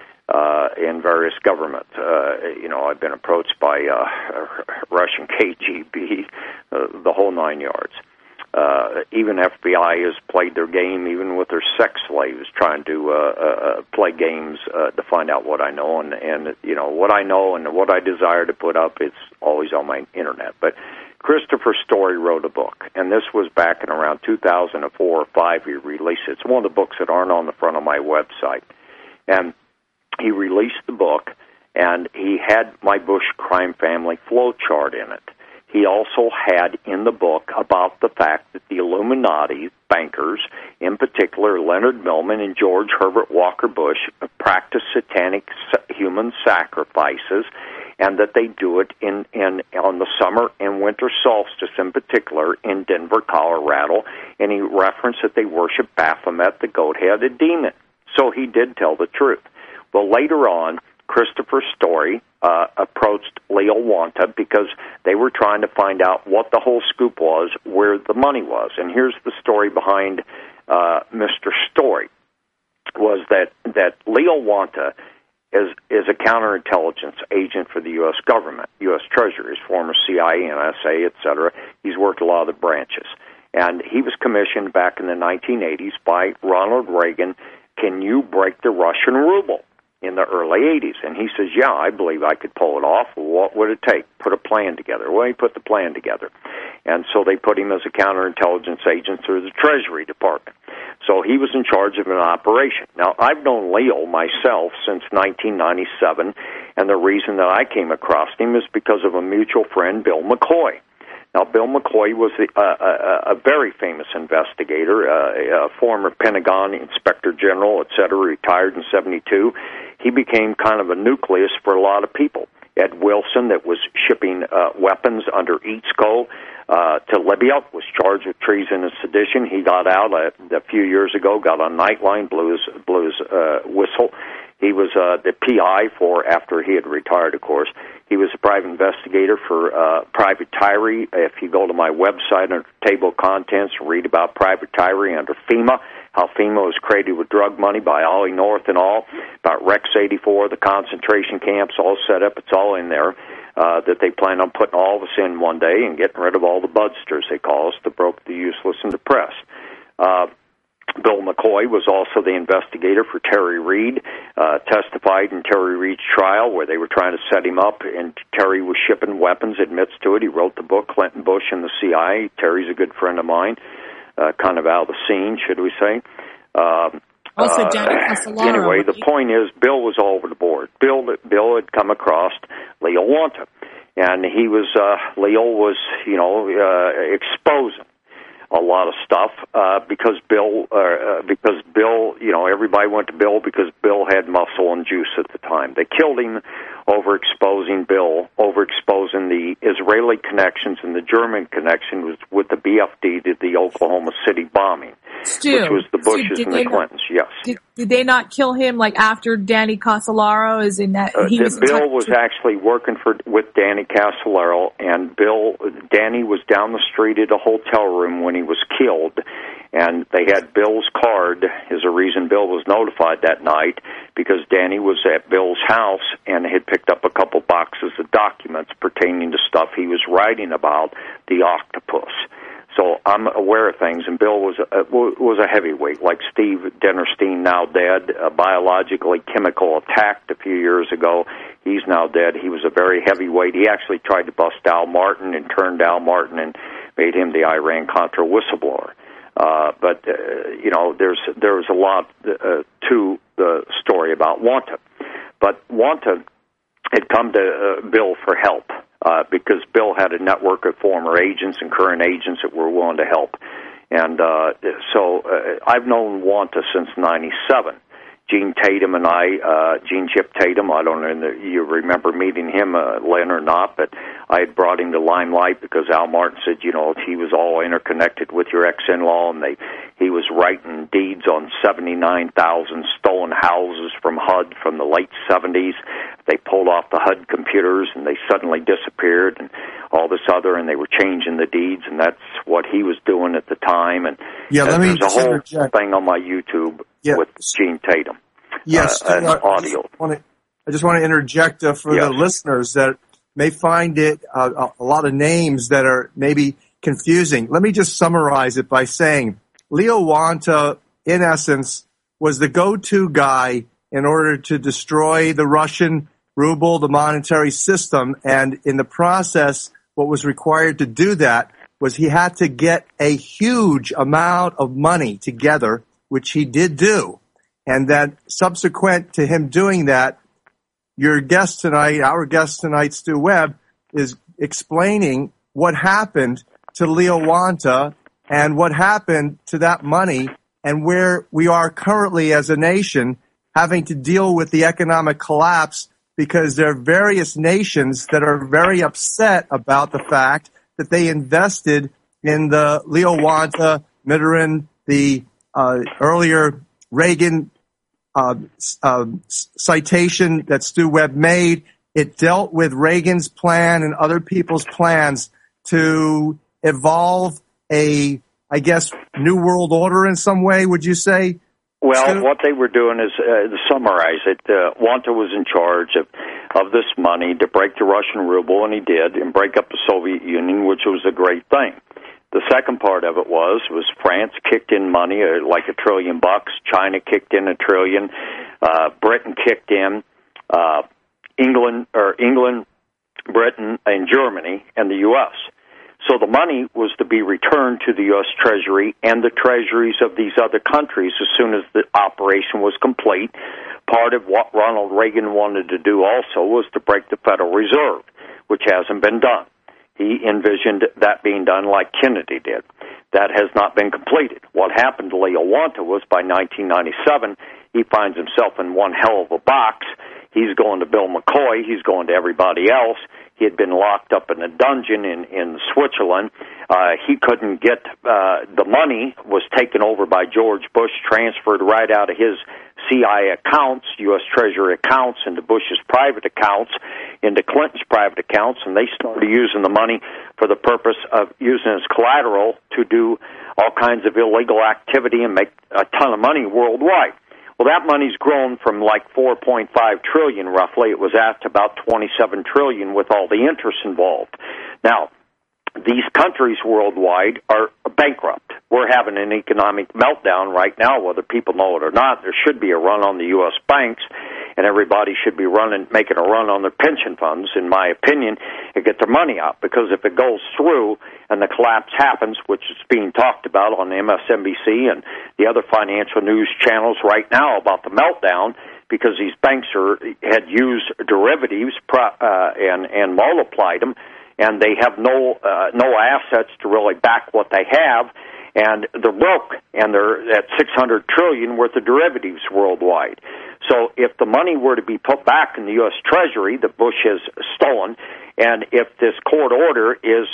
uh, in various governments. Uh, you know, I've been approached by uh, Russian K G B, uh, the whole nine yards. Uh, even F B I has played their game, even with their sex slaves, trying to uh, uh, play games uh, to find out what I know. And, and, you know, what I know and what I desire to put up, it's always on my internet. But Christopher Story wrote a book, and this was back in around two thousand four or five he released it. It's one of the books that aren't on the front of my website. And he released the book, and he had my Bush crime family flowchart in it. He also had in the book about the fact that the Illuminati bankers, in particular Leonard Millman and George Herbert Walker Bush, practice satanic human sacrifices, and that they do it in, in on the summer and winter solstice, in particular in Denver, Colorado. And he referenced that they worship Baphomet, the goat-headed demon. So he did tell the truth. Well, later on, Christopher Story uh, approached Leo Wanta because they were trying to find out what the whole scoop was, where the money was. And here's the story behind uh, Mister Story, was that, that Leo Wanta is, is a counterintelligence agent for the U S government, U S Treasury, former C I A, N S A, et cetera. He's worked a lot of the branches. And he was commissioned back in the nineteen eighties by Ronald Reagan. Can you break the Russian ruble? In the early eighties. And he says, yeah, I believe I could pull it off. Well, what would it take? Put a plan together. Well, he put the plan together. And so they put him as a counterintelligence agent through the Treasury Department. So he was in charge of an operation. Now, I've known Leo myself since nineteen ninety-seven, and the reason that I came across him is because of a mutual friend, Bill McCoy. Now, Bill McCoy was a, a, a very famous investigator, uh, a former Pentagon inspector general, et cetera, retired in seventy-two. He became kind of a nucleus for a lot of people. Ed Wilson, that was shipping uh, weapons under E T S C O uh, to Libya, was charged with treason and sedition. He got out a, a few years ago, got on Nightline, blew his, blew his uh, whistle. He was uh, the P I for, after he had retired, of course, he was a private investigator for uh, Private Tyree. If you go to my website under table of contents, read about Private Tyree under FEMA, how FEMA was created with drug money by Ollie North and all, about Rex eighty-four, the concentration camps, all set up. It's all in there, uh, that they plan on putting all of us in one day and getting rid of all the budsters, they call us, the broke, the useless, and depressed. Uh, Bill McCoy was also the investigator for Terry Reid, uh, testified in Terry Reid's trial where they were trying to set him up, and Terry was shipping weapons, admits to it. He wrote the book, Clinton Bush and the C I A. Terry's a good friend of mine, uh, kind of out of the scene, should we say. Um, also, uh, Danny Castellano. Anyway, the point is, Bill was all over the board. Bill, Bill had come across Leo Wanta, and he was, uh, Leo was, you know, uh, exposing a lot of stuff uh, because Bill, uh, because Bill, you know, everybody went to Bill because Bill had muscle and juice at the time. They killed him over exposing Bill, over exposing the Israeli connections and the German connection was with the B F D to the Oklahoma City bombing, Stu, which was the Bushes Stu, and the Clintons. Not, yes. Did, did they not kill him like after Danny Castellaro is in that? Uh, he was Bill was actually working for with Danny Castellaro, and Bill, Danny was down the street at a hotel room when he was killed, and they had Bill's card as a reason Bill was notified that night, because Danny was at Bill's house and had picked up a couple boxes of documents pertaining to stuff he was writing about the octopus. So I'm aware of things, and Bill was a, was a heavyweight, like Steve Dennerstein, now dead, uh, biologically chemical attacked a few years ago. He's now dead. He was a very heavyweight. He actually tried to bust Al Martin and turned Al Martin and made him the Iran-Contra whistleblower. Uh, but, uh, you know, there's there's a lot uh, to the story about Wanta. But Wanta had come to uh, Bill for help. Uh, because Bill had a network of former agents and current agents that were willing to help. And uh, so uh, I've known Wanta since ninety-seven. Gene Tatum and I, uh, Gene Chip Tatum, I don't know if you remember meeting him, uh, Len, or not, but I had brought him to Limelight because Al Martin said, you know, he was all interconnected with your ex-in-law, and they he was writing deeds on seventy-nine thousand stolen houses from H U D from the late seventies. They pulled off the H U D computers, and they suddenly disappeared, and all this other, and they were changing the deeds, and that's what he was doing at the time. And, yeah, let and me there's a whole interject. thing on my YouTube yeah. with Gene Tatum. Yes, uh, and I, audio. I just want to, I just want to interject uh, for yes. the listeners that may find it uh, a lot of names that are maybe confusing. Let me just summarize it by saying Leo Wanta, in essence, was the go-to guy in order to destroy the Russian ruble, the monetary system. And in the process, what was required to do that was he had to get a huge amount of money together, which he did do. And then subsequent to him doing that, your guest tonight, our guest tonight, Stu Webb, is explaining what happened to Leo Wanta and what happened to that money and where we are currently as a nation having to deal with the economic collapse because there are various nations that are very upset about the fact that they invested in the Leo Wanta, Mitterrand, the uh, earlier Reagan uh, uh, citation that Stu Webb made. It dealt with Reagan's plan and other people's plans to evolve a, I guess, new world order in some way, would you say? Well, Stu? what they were doing is, uh, to summarize it, uh, Wanta was in charge of, of this money to break the Russian ruble, and he did, and break up the Soviet Union, which was a great thing. The second part of it was, was France kicked in money, uh, like a trillion bucks. China kicked in a trillion. Uh, Britain kicked in. Uh, England, or England, Britain, and Germany, and the U S So the money was to be returned to the U S Treasury and the treasuries of these other countries as soon as the operation was complete. Part of what Ronald Reagan wanted to do also was to break the Federal Reserve, which hasn't been done. He envisioned that being done like Kennedy did. That has not been completed. What happened to Leo Wanta was by nineteen ninety-seven, he finds himself in one hell of a box. He's going to Bill McCoy. He's going to everybody else. He had been locked up in a dungeon in, in Switzerland. Uh, he couldn't get, uh, the money was taken over by George Bush, transferred right out of his C I A accounts, U S Treasury accounts, into Bush's private accounts, into Clinton's private accounts, and they started using the money for the purpose of using as collateral to do all kinds of illegal activity and make a ton of money worldwide. Well, that money's grown from like four point five trillion dollars roughly. It was at about twenty-seven trillion dollars with all the interest involved. Now, these countries worldwide are bankrupt. We're having an economic meltdown right now, whether people know it or not. There should be a run on the U S banks, and everybody should be running, making a run on their pension funds, in my opinion, and get their money out. Because if it goes through and the collapse happens, which is being talked about on M S N B C and the other financial news channels right now about the meltdown, because these banks are had used derivatives uh, and and multiplied them, and they have no uh, no assets to really back what they have, and they're broke, and they're at six hundred trillion dollars worth of derivatives worldwide. So if the money were to be put back in the U S Treasury that Bush has stolen, and if this court order is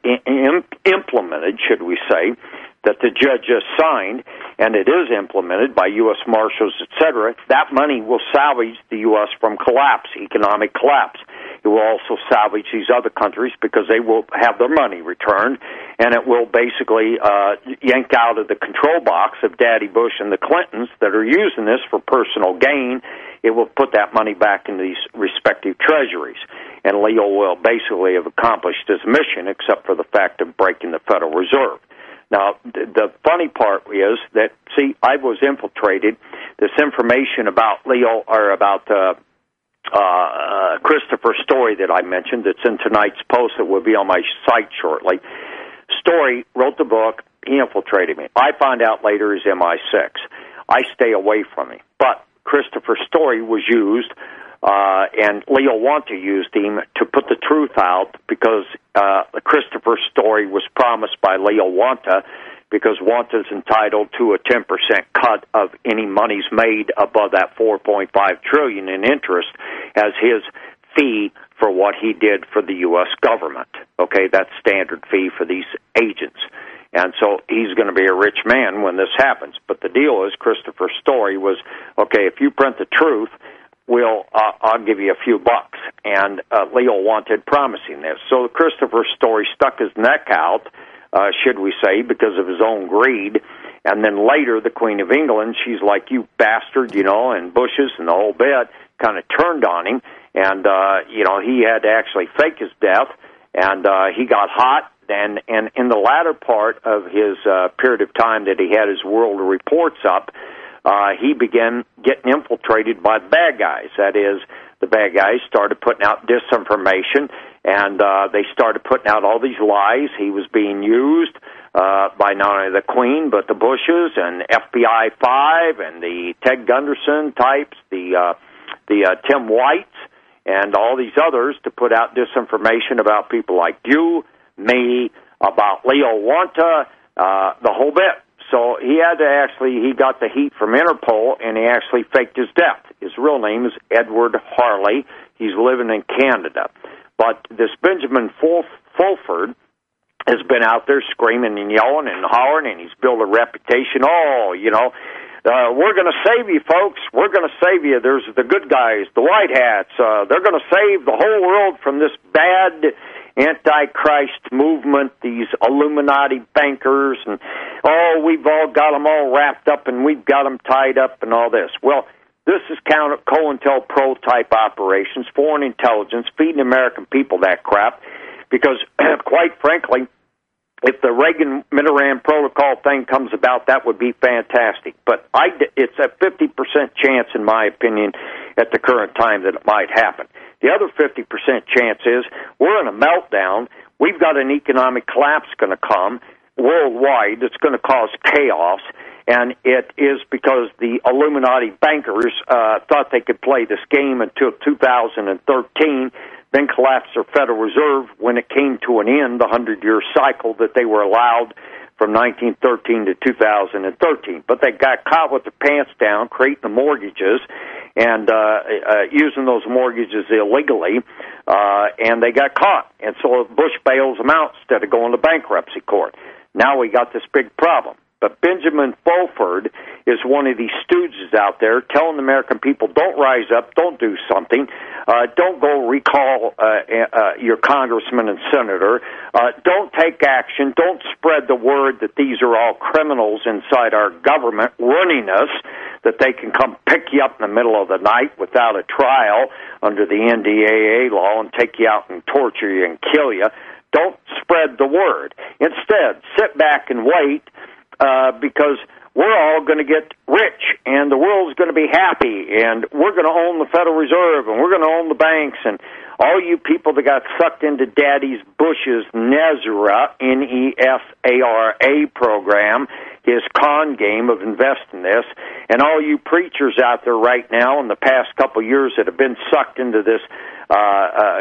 implemented, should we say, that the judge just signed, and it is implemented by U S Marshals, et cetera, that money will salvage the U S from collapse, economic collapse. It will also salvage these other countries because they will have their money returned, and it will basically uh, yank out of the control box of Daddy Bush and the Clintons that are using this for personal gain. It will put that money back into these respective treasuries, and Leo will basically have accomplished his mission, except for the fact of breaking the Federal Reserve. Now, the funny part is that, see, I was infiltrated. This information about Leo, or about uh, uh, Christopher Story that I mentioned, that's in tonight's post that will be on my site shortly. Story wrote the book. He infiltrated me. I found out later he's M I six. I stay away from him. But Christopher Story was used, uh, and Leo Wanta used him to put the truth out, because uh, Christopher Story was promised by Leo Wanta, because Wanta's entitled to a ten percent cut of any monies made above that four point five trillion dollars in interest as his fee for what he did for the U S government. Okay, that's standard fee for these agents. And so he's going to be a rich man when this happens. But the deal is, Christopher Story was, okay, if you print the truth, we'll, uh, I'll give you a few bucks. And uh, Leo wanted promising this. So Christopher Story stuck his neck out, uh, should we say, because of his own greed. And then later, the Queen of England, she's like, you bastard, you know, and Bush's and the whole bit, kind of turned on him. And, uh, you know, he had to actually fake his death. And uh, he got hot. And, and in the latter part of his uh, period of time that he had his world reports up, uh, he began getting infiltrated by the bad guys. That is, the bad guys started putting out disinformation, and uh, they started putting out all these lies. He was being used uh, by not only the Queen, but the Bushes and F B I five and the Ted Gunderson types, the, uh, the uh, Tim Whites, and all these others to put out disinformation about people like you, me, about Leo Wanta, uh, the whole bit. So he had to actually, he got the heat from Interpol, and he actually faked his death. His real name is Edward Harley. He's living in Canada. But this Benjamin Fulf- Fulford has been out there screaming and yelling and hollering, and he's built a reputation. Oh, you know, uh, we're going to save you, folks. We're going to save you. There's the good guys, the white hats. Uh, they're going to save the whole world from this bad Antichrist movement, these Illuminati bankers, and, oh, we've all got them all wrapped up, and we've got them tied up and all this. Well, this is kind of COINTELPRO type operations, foreign intelligence, feeding American people that crap, because, quite frankly, if the Reagan-Mitterrand protocol thing comes about, that would be fantastic. But I, it's a fifty percent chance, in my opinion, at the current time that it might happen. The other fifty percent chance is we're in a meltdown. We've got an economic collapse going to come worldwide that's going to cause chaos, and it is because the Illuminati bankers uh, thought they could play this game until two thousand thirteen, then collapsed their Federal Reserve when it came to an end, the hundred-year cycle that they were allowed from nineteen thirteen to two thousand thirteen. But they got caught with their pants down, creating the mortgages, and uh, uh, using those mortgages illegally, uh, and they got caught. And so Bush bails them out instead of going to bankruptcy court. Now we got this big problem. But Benjamin Fulford is one of these stooges out there telling the American people, don't rise up, don't do something, uh, don't go recall uh, uh, your congressman and senator, uh, don't take action, don't spread the word that these are all criminals inside our government running us, that they can come pick you up in the middle of the night without a trial under the N D A A law and take you out and torture you and kill you. Don't spread the word. Instead, sit back and wait, Uh, because we're all going to get rich, and the world's going to be happy, and we're going to own the Federal Reserve, and we're going to own the banks, and all you people that got sucked into Daddy's Bush's Nesra, N E S A R A program, his con game of investing this, and all you preachers out there right now in the past couple of years that have been sucked into this uh, uh,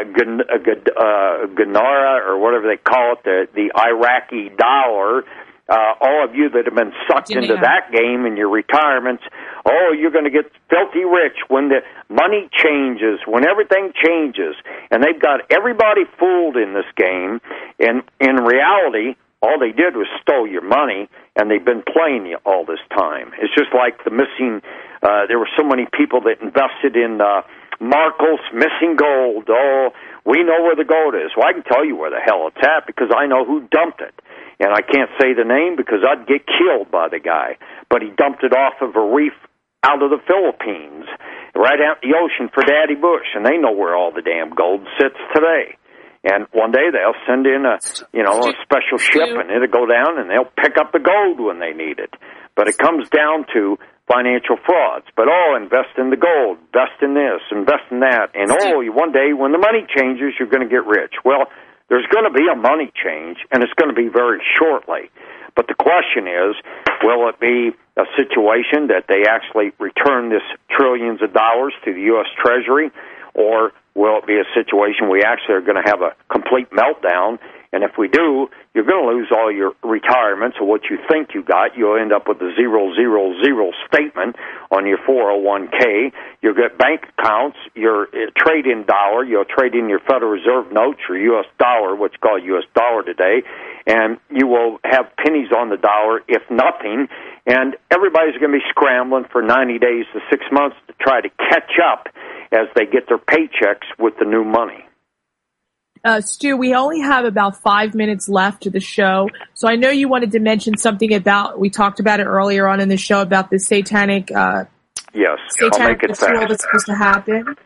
uh, Ganara, or whatever they call it, the, the Iraqi dollar. Uh, all of you that have been sucked into that game in your retirements, oh, you're going to get filthy rich when the money changes, when everything changes. And they've got everybody fooled in this game. And in reality, all they did was stole your money, and they've been playing you all this time. It's just like the missing, uh, there were so many people that invested in uh, Markle's missing gold. Oh, we know where the gold is. Well, I can tell you where the hell it's at because I know who dumped it. And I can't say the name because I'd get killed by the guy. But he dumped it off of a reef out of the Philippines, right out in the ocean for Daddy Bush. And they know where all the damn gold sits today. And one day they'll send in a, you know, a special ship, and it'll go down, and they'll pick up the gold when they need it. But it comes down to financial frauds. But, oh, invest in the gold, invest in this, invest in that. And, oh, one day when the money changes, you're going to get rich. Well, there's going to be a money change, and it's going to be very shortly. But the question is, will it be a situation that they actually return this trillions of dollars to the U S Treasury, or will it be a situation we actually are going to have a complete meltdown? And if we do, you're going to lose all your retirements or what you think you got. You'll end up with a zero, zero, zero statement on your four oh one k. You'll get bank accounts, your trade-in dollar. You'll trade in your Federal Reserve notes, your U S dollar, what's called U S dollar today, and you will have pennies on the dollar, if nothing. And everybody's going to be scrambling for ninety days to six months to try to catch up as they get their paychecks with the new money. Uh, Stu, we only have about five minutes left to the show. So I know you wanted to mention something about, we talked about it earlier on in the show, about the satanic, uh, yes, satanic I'll make it ritual fast. that's supposed to happen.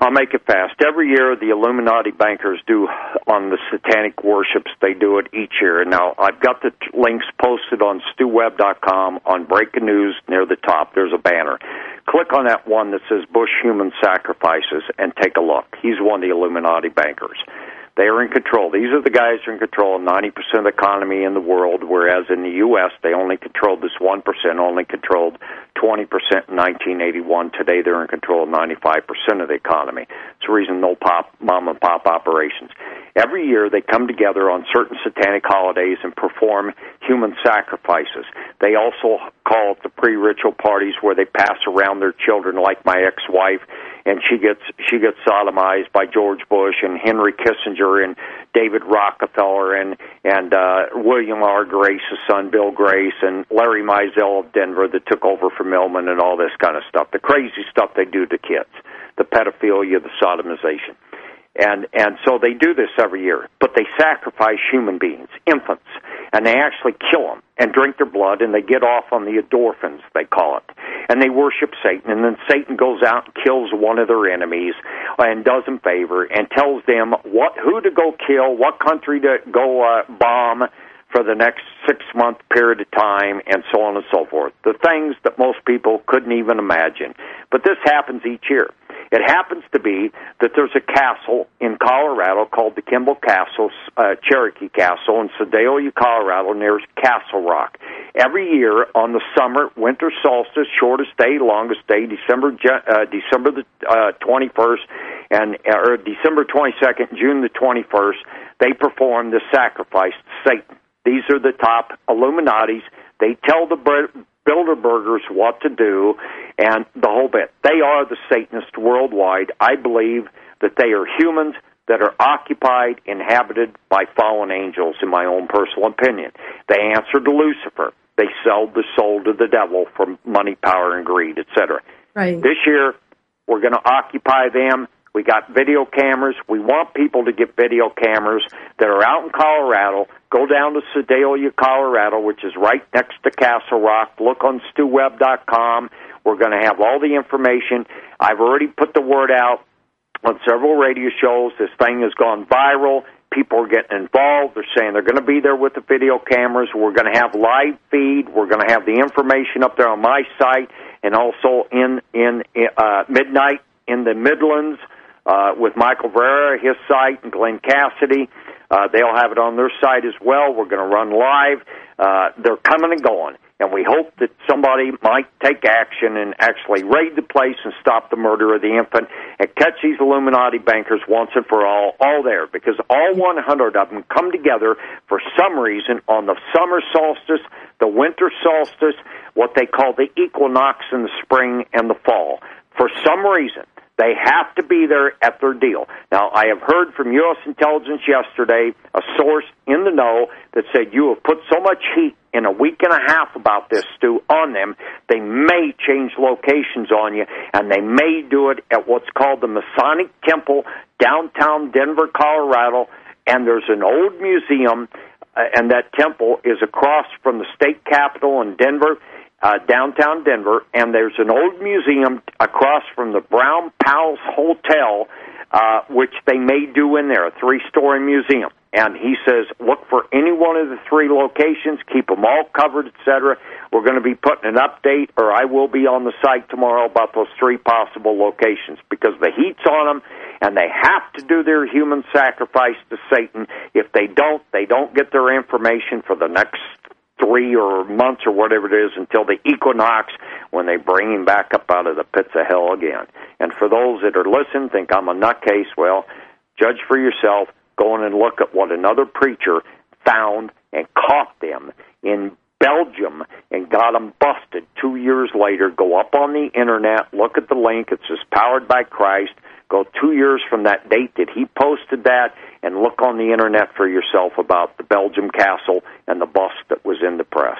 I'll make it fast. Every year, the Illuminati bankers do on the satanic worships. They do it each year. Now, I've got the t- links posted on stu webb dot com on Breaking News near the top. There's a banner. Click on that one that says Bush Human Sacrifices and take a look. He's one of the Illuminati bankers. They are in control. These are the guys who are in control of ninety percent of the economy in the world, whereas in the U S they only controlled this one percent, only controlled twenty percent in nineteen eighty-one. Today they're in control of ninety-five percent of the economy. It's the reason no pop, mom-and-pop operations. Every year they come together on certain satanic holidays and perform human sacrifices. They also call it the pre-ritual parties where they pass around their children, like my ex-wife, and she gets she gets sodomized by George Bush and Henry Kissinger and David Rockefeller and and uh, William R. Grace's son, Bill Grace, and Larry Mizell of Denver that took over for Millman and all this kind of stuff. The crazy stuff they do to kids, the pedophilia, the sodomization. And and so they do this every year, but they sacrifice human beings, infants, and they actually kill them and drink their blood, and they get off on the endorphins, they call it. And they worship Satan, and then Satan goes out and kills one of their enemies and does them favor and tells them what who to go kill, what country to go uh, bomb for the next six-month period of time, and so on and so forth. The things that most people couldn't even imagine. But this happens each year. It happens to be that there's a castle in Colorado called the Kimball Castle, uh, Cherokee Castle in Sedalia, Colorado, near Castle Rock. Every year on the summer, winter solstice, shortest day, longest day, December uh, December the uh, twenty-first, and or December twenty-second, June the twenty-first, they perform the sacrifice to Satan. These are the top Illuminatis. They tell the Bilderbergers what to do, and the whole bit. They are the Satanists worldwide. I believe that they are humans that are occupied, inhabited by fallen angels, in my own personal opinion. They answer to Lucifer. They sell the soul to the devil for money, power, and greed, et cetera. Right. This year, we're going to occupy them. We got video cameras. We want people to get video cameras that are out in Colorado. Go down to Sedalia, Colorado, which is right next to Castle Rock. Look on stu webb dot com. We're going to have all the information. I've already put the word out on several radio shows. This thing has gone viral. People are getting involved. They're saying they're going to be there with the video cameras. We're going to have live feed. We're going to have the information up there on my site and also in, in uh, midnight in the Midlands. Uh, with Michael Verera, his site, and Glenn Cassidy. Uh, they'll have it on their site as well. We're going to run live. Uh, they're coming and going, and we hope that somebody might take action and actually raid the place and stop the murder of the infant and catch these Illuminati bankers once and for all, all there, because all one hundred of them come together for some reason on the summer solstice, the winter solstice, what they call the equinox in the spring and the fall. For some reason, they have to be there at their deal. Now, I have heard from U S intelligence yesterday, a source in the know, that said you have put so much heat in a week and a half about this, Stu, on them, they may change locations on you, and they may do it at what's called the Masonic Temple, downtown Denver, Colorado, and there's an old museum, uh, and that temple is across from the state capitol in Denver, Uh, downtown Denver, and there's an old museum across from the Brown Palace Hotel, uh, which they may do in there, a three-story museum. And he says, look for any one of the three locations, keep them all covered, et cetera. We're going to be putting an update, or I will be on the site tomorrow about those three possible locations, because the heat's on them, and they have to do their human sacrifice to Satan. If they don't, they don't get their information for the next three or months or whatever it is until the equinox, when they bring him back up out of the pits of hell again. And for those that are listening, think I'm a nutcase, well, judge for yourself. Go in and look at what another preacher found and caught them in Belgium and got them busted two years later. Go up on the internet, look at the link. It says Powered by Christ. Go two years from that date that he posted that, and look on the internet for yourself about the Belgium castle and the bust that was in the press.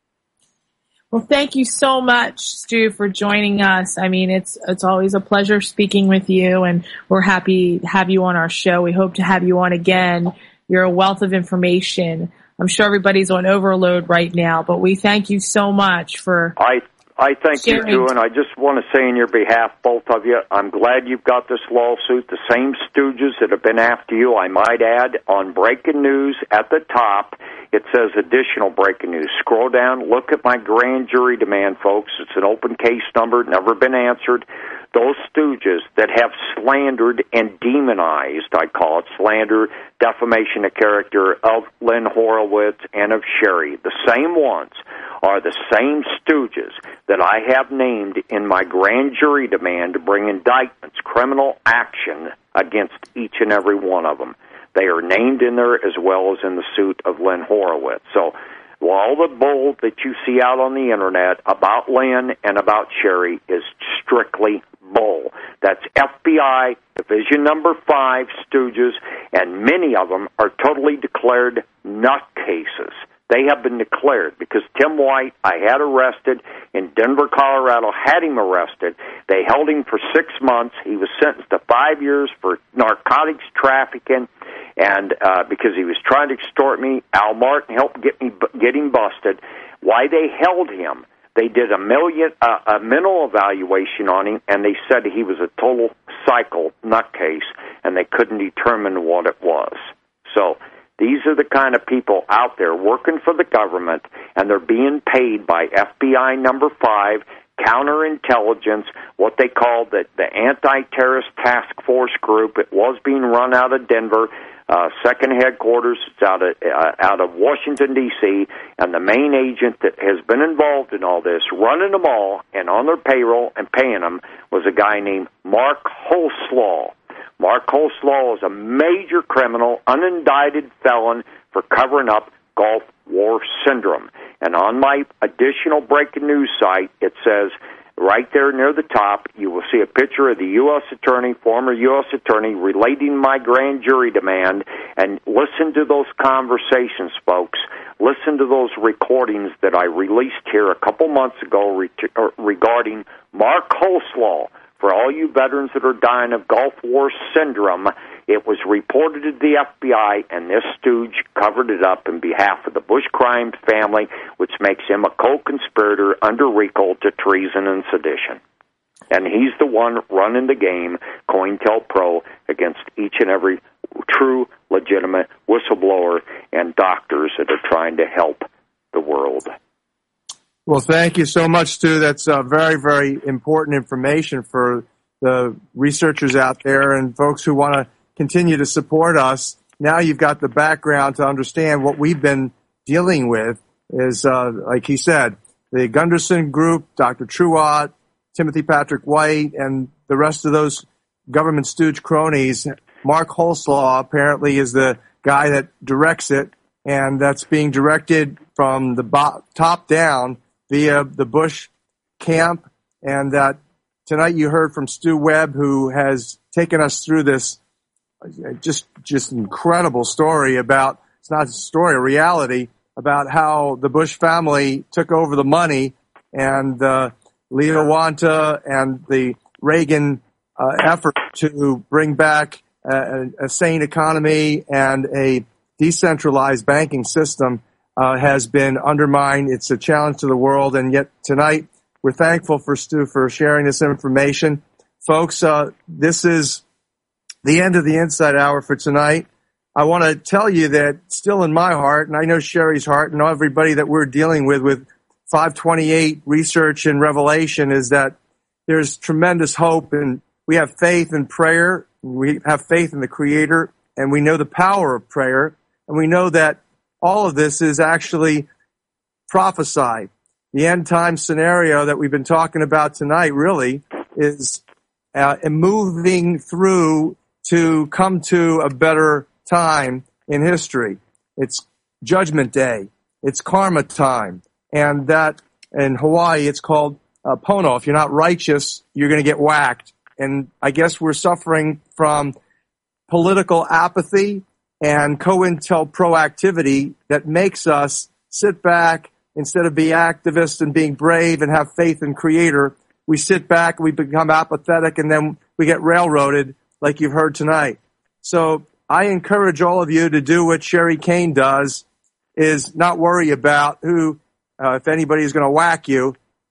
Well, thank you so much, Stu, for joining us. I mean, it's it's always a pleasure speaking with you, and we're happy to have you on our show. We hope to have you on again. You're a wealth of information. I'm sure everybody's on overload right now, but we thank you so much for... I I thank Sharing. you, too, and I just want to say in your behalf, both of you, I'm glad you've got this lawsuit. The same stooges that have been after you, I might add, on breaking news at the top, it says additional breaking news. Scroll down, look at my grand jury demand, folks. It's an open case number, never been answered. Those stooges that have slandered and demonized, I call it slander, defamation of character of Lynn Horowitz and of Sherry, the same ones are the same stooges that I have named in my grand jury demand to bring indictments, criminal action against each and every one of them. They are named in there as well as in the suit of Lynn Horowitz. So all the bull that you see out on the Internet about Lynn and about Sherry is strictly bull. That's F B I Division Number five stooges, and many of them are totally declared nutcases. They have been declared because Tim White, I had arrested in Denver, Colorado, had him arrested. They held him for six months. He was sentenced to five years for narcotics trafficking, and uh, because he was trying to extort me, Al Martin helped get me get him busted. Why they held him? They did a million uh, a mental evaluation on him, and they said he was a total psycho nutcase, and they couldn't determine what it was. So these are the kind of people out there working for the government, and they're being paid by F B I number five, counterintelligence, what they call the, the anti-terrorist task force group. It was being run out of Denver. Uh, second headquarters, it's out of, uh, out of Washington, D C, and the main agent that has been involved in all this, running them all, and on their payroll and paying them, was a guy named Mark Holslaw. Mark Holslaw is a major criminal, unindicted felon for covering up Gulf War syndrome. And on my additional breaking news site, it says, right there near the top, you will see a picture of the U S attorney, former U S attorney, relating my grand jury demand, and listen to those conversations, folks. Listen to those recordings that I released here a couple months ago re- regarding Mark Holslaw. For all you veterans that are dying of Gulf War syndrome, it was reported to the F B I, and this stooge covered it up in behalf of the Bush crime family, which makes him a co-conspirator under RICO to treason and sedition. And he's the one running the game, COINTELPRO, against each and every true, legitimate whistleblower and doctors that are trying to help the world. Well, thank you so much, Stu. That's uh, very, very important information for the researchers out there and folks who want to continue to support us. Now you've got the background to understand what we've been dealing with is, uh, like he said, the Gunderson Group, Doctor Truott, Timothy Patrick White, and the rest of those government stooge cronies. Mark Holslaw apparently is the guy that directs it, and that's being directed from the bo- top down via the Bush camp. And that tonight you heard from Stu Webb, who has taken us through this just just incredible story about, it's not a story, a reality, about how the Bush family took over the money, and uh, Leo Wanta and the Reagan uh, effort to bring back a, a sane economy and a decentralized banking system Uh, has been undermined. It's a challenge to the world, and yet tonight we're thankful for Stu for sharing this information. Folks, uh, this is the end of the Inside Hour for tonight. I want to tell you that still in my heart, and I know Sherry's heart, and everybody that we're dealing with with five twenty-eight research and revelation, is that there's tremendous hope, and we have faith in prayer. We have faith in the Creator, and we know the power of prayer, and we know that all of this is actually prophesied. The end time scenario that we've been talking about tonight really is uh, moving through to come to a better time in history. It's Judgment Day. It's karma time. And that in Hawaii, it's called uh, Pono. If you're not righteous, you're going to get whacked. And I guess we're suffering from political apathy and COINTELPRO activity that makes us sit back instead of be activists and being brave and have faith in Creator. We sit back, we become apathetic, and then we get railroaded like you've heard tonight. So I encourage all of you to do what Sherry Kane does, is not worry about who, uh, if anybody is going to whack you.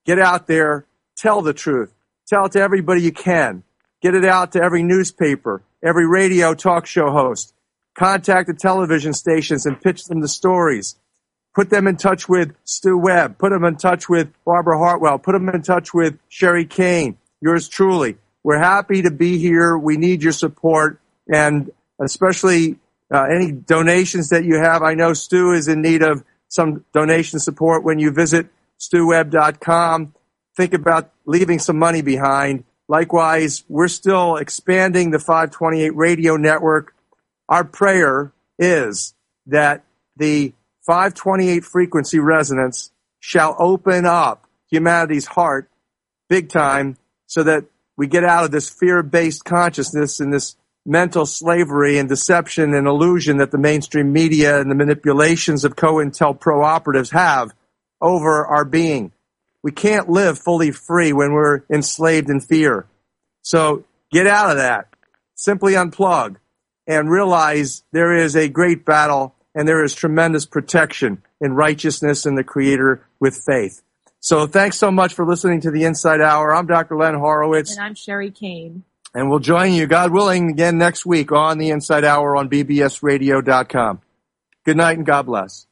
Get out there, tell the truth. Tell it to everybody you can. Get it out to every newspaper, every radio talk show host. Contact the television stations and pitch them the stories. Put them in touch with Stu Webb. Put them in touch with Barbara Hartwell. Put them in touch with Sherry Kane. Yours truly. We're happy to be here. We need your support, and especially uh, any donations that you have. I know Stu is in need of some donation support. When you visit stu webb dot com, think about leaving some money behind. Likewise, we're still expanding the five twenty-eight radio network. Our prayer is that the five twenty-eight frequency resonance shall open up humanity's heart big time so that we get out of this fear-based consciousness and this mental slavery and deception and illusion that the mainstream media and the manipulations of COINTELPRO operatives have over our being. We can't live fully free when we're enslaved in fear. So get out of that. Simply unplug and realize there is a great battle and there is tremendous protection in righteousness and the Creator with faith. So thanks so much for listening to the Inside Hour. I'm Doctor Len Horowitz. And I'm Sherry Kane. And we'll join you, God willing, again next week on the Inside Hour on B B S radio dot com. Good night and God bless.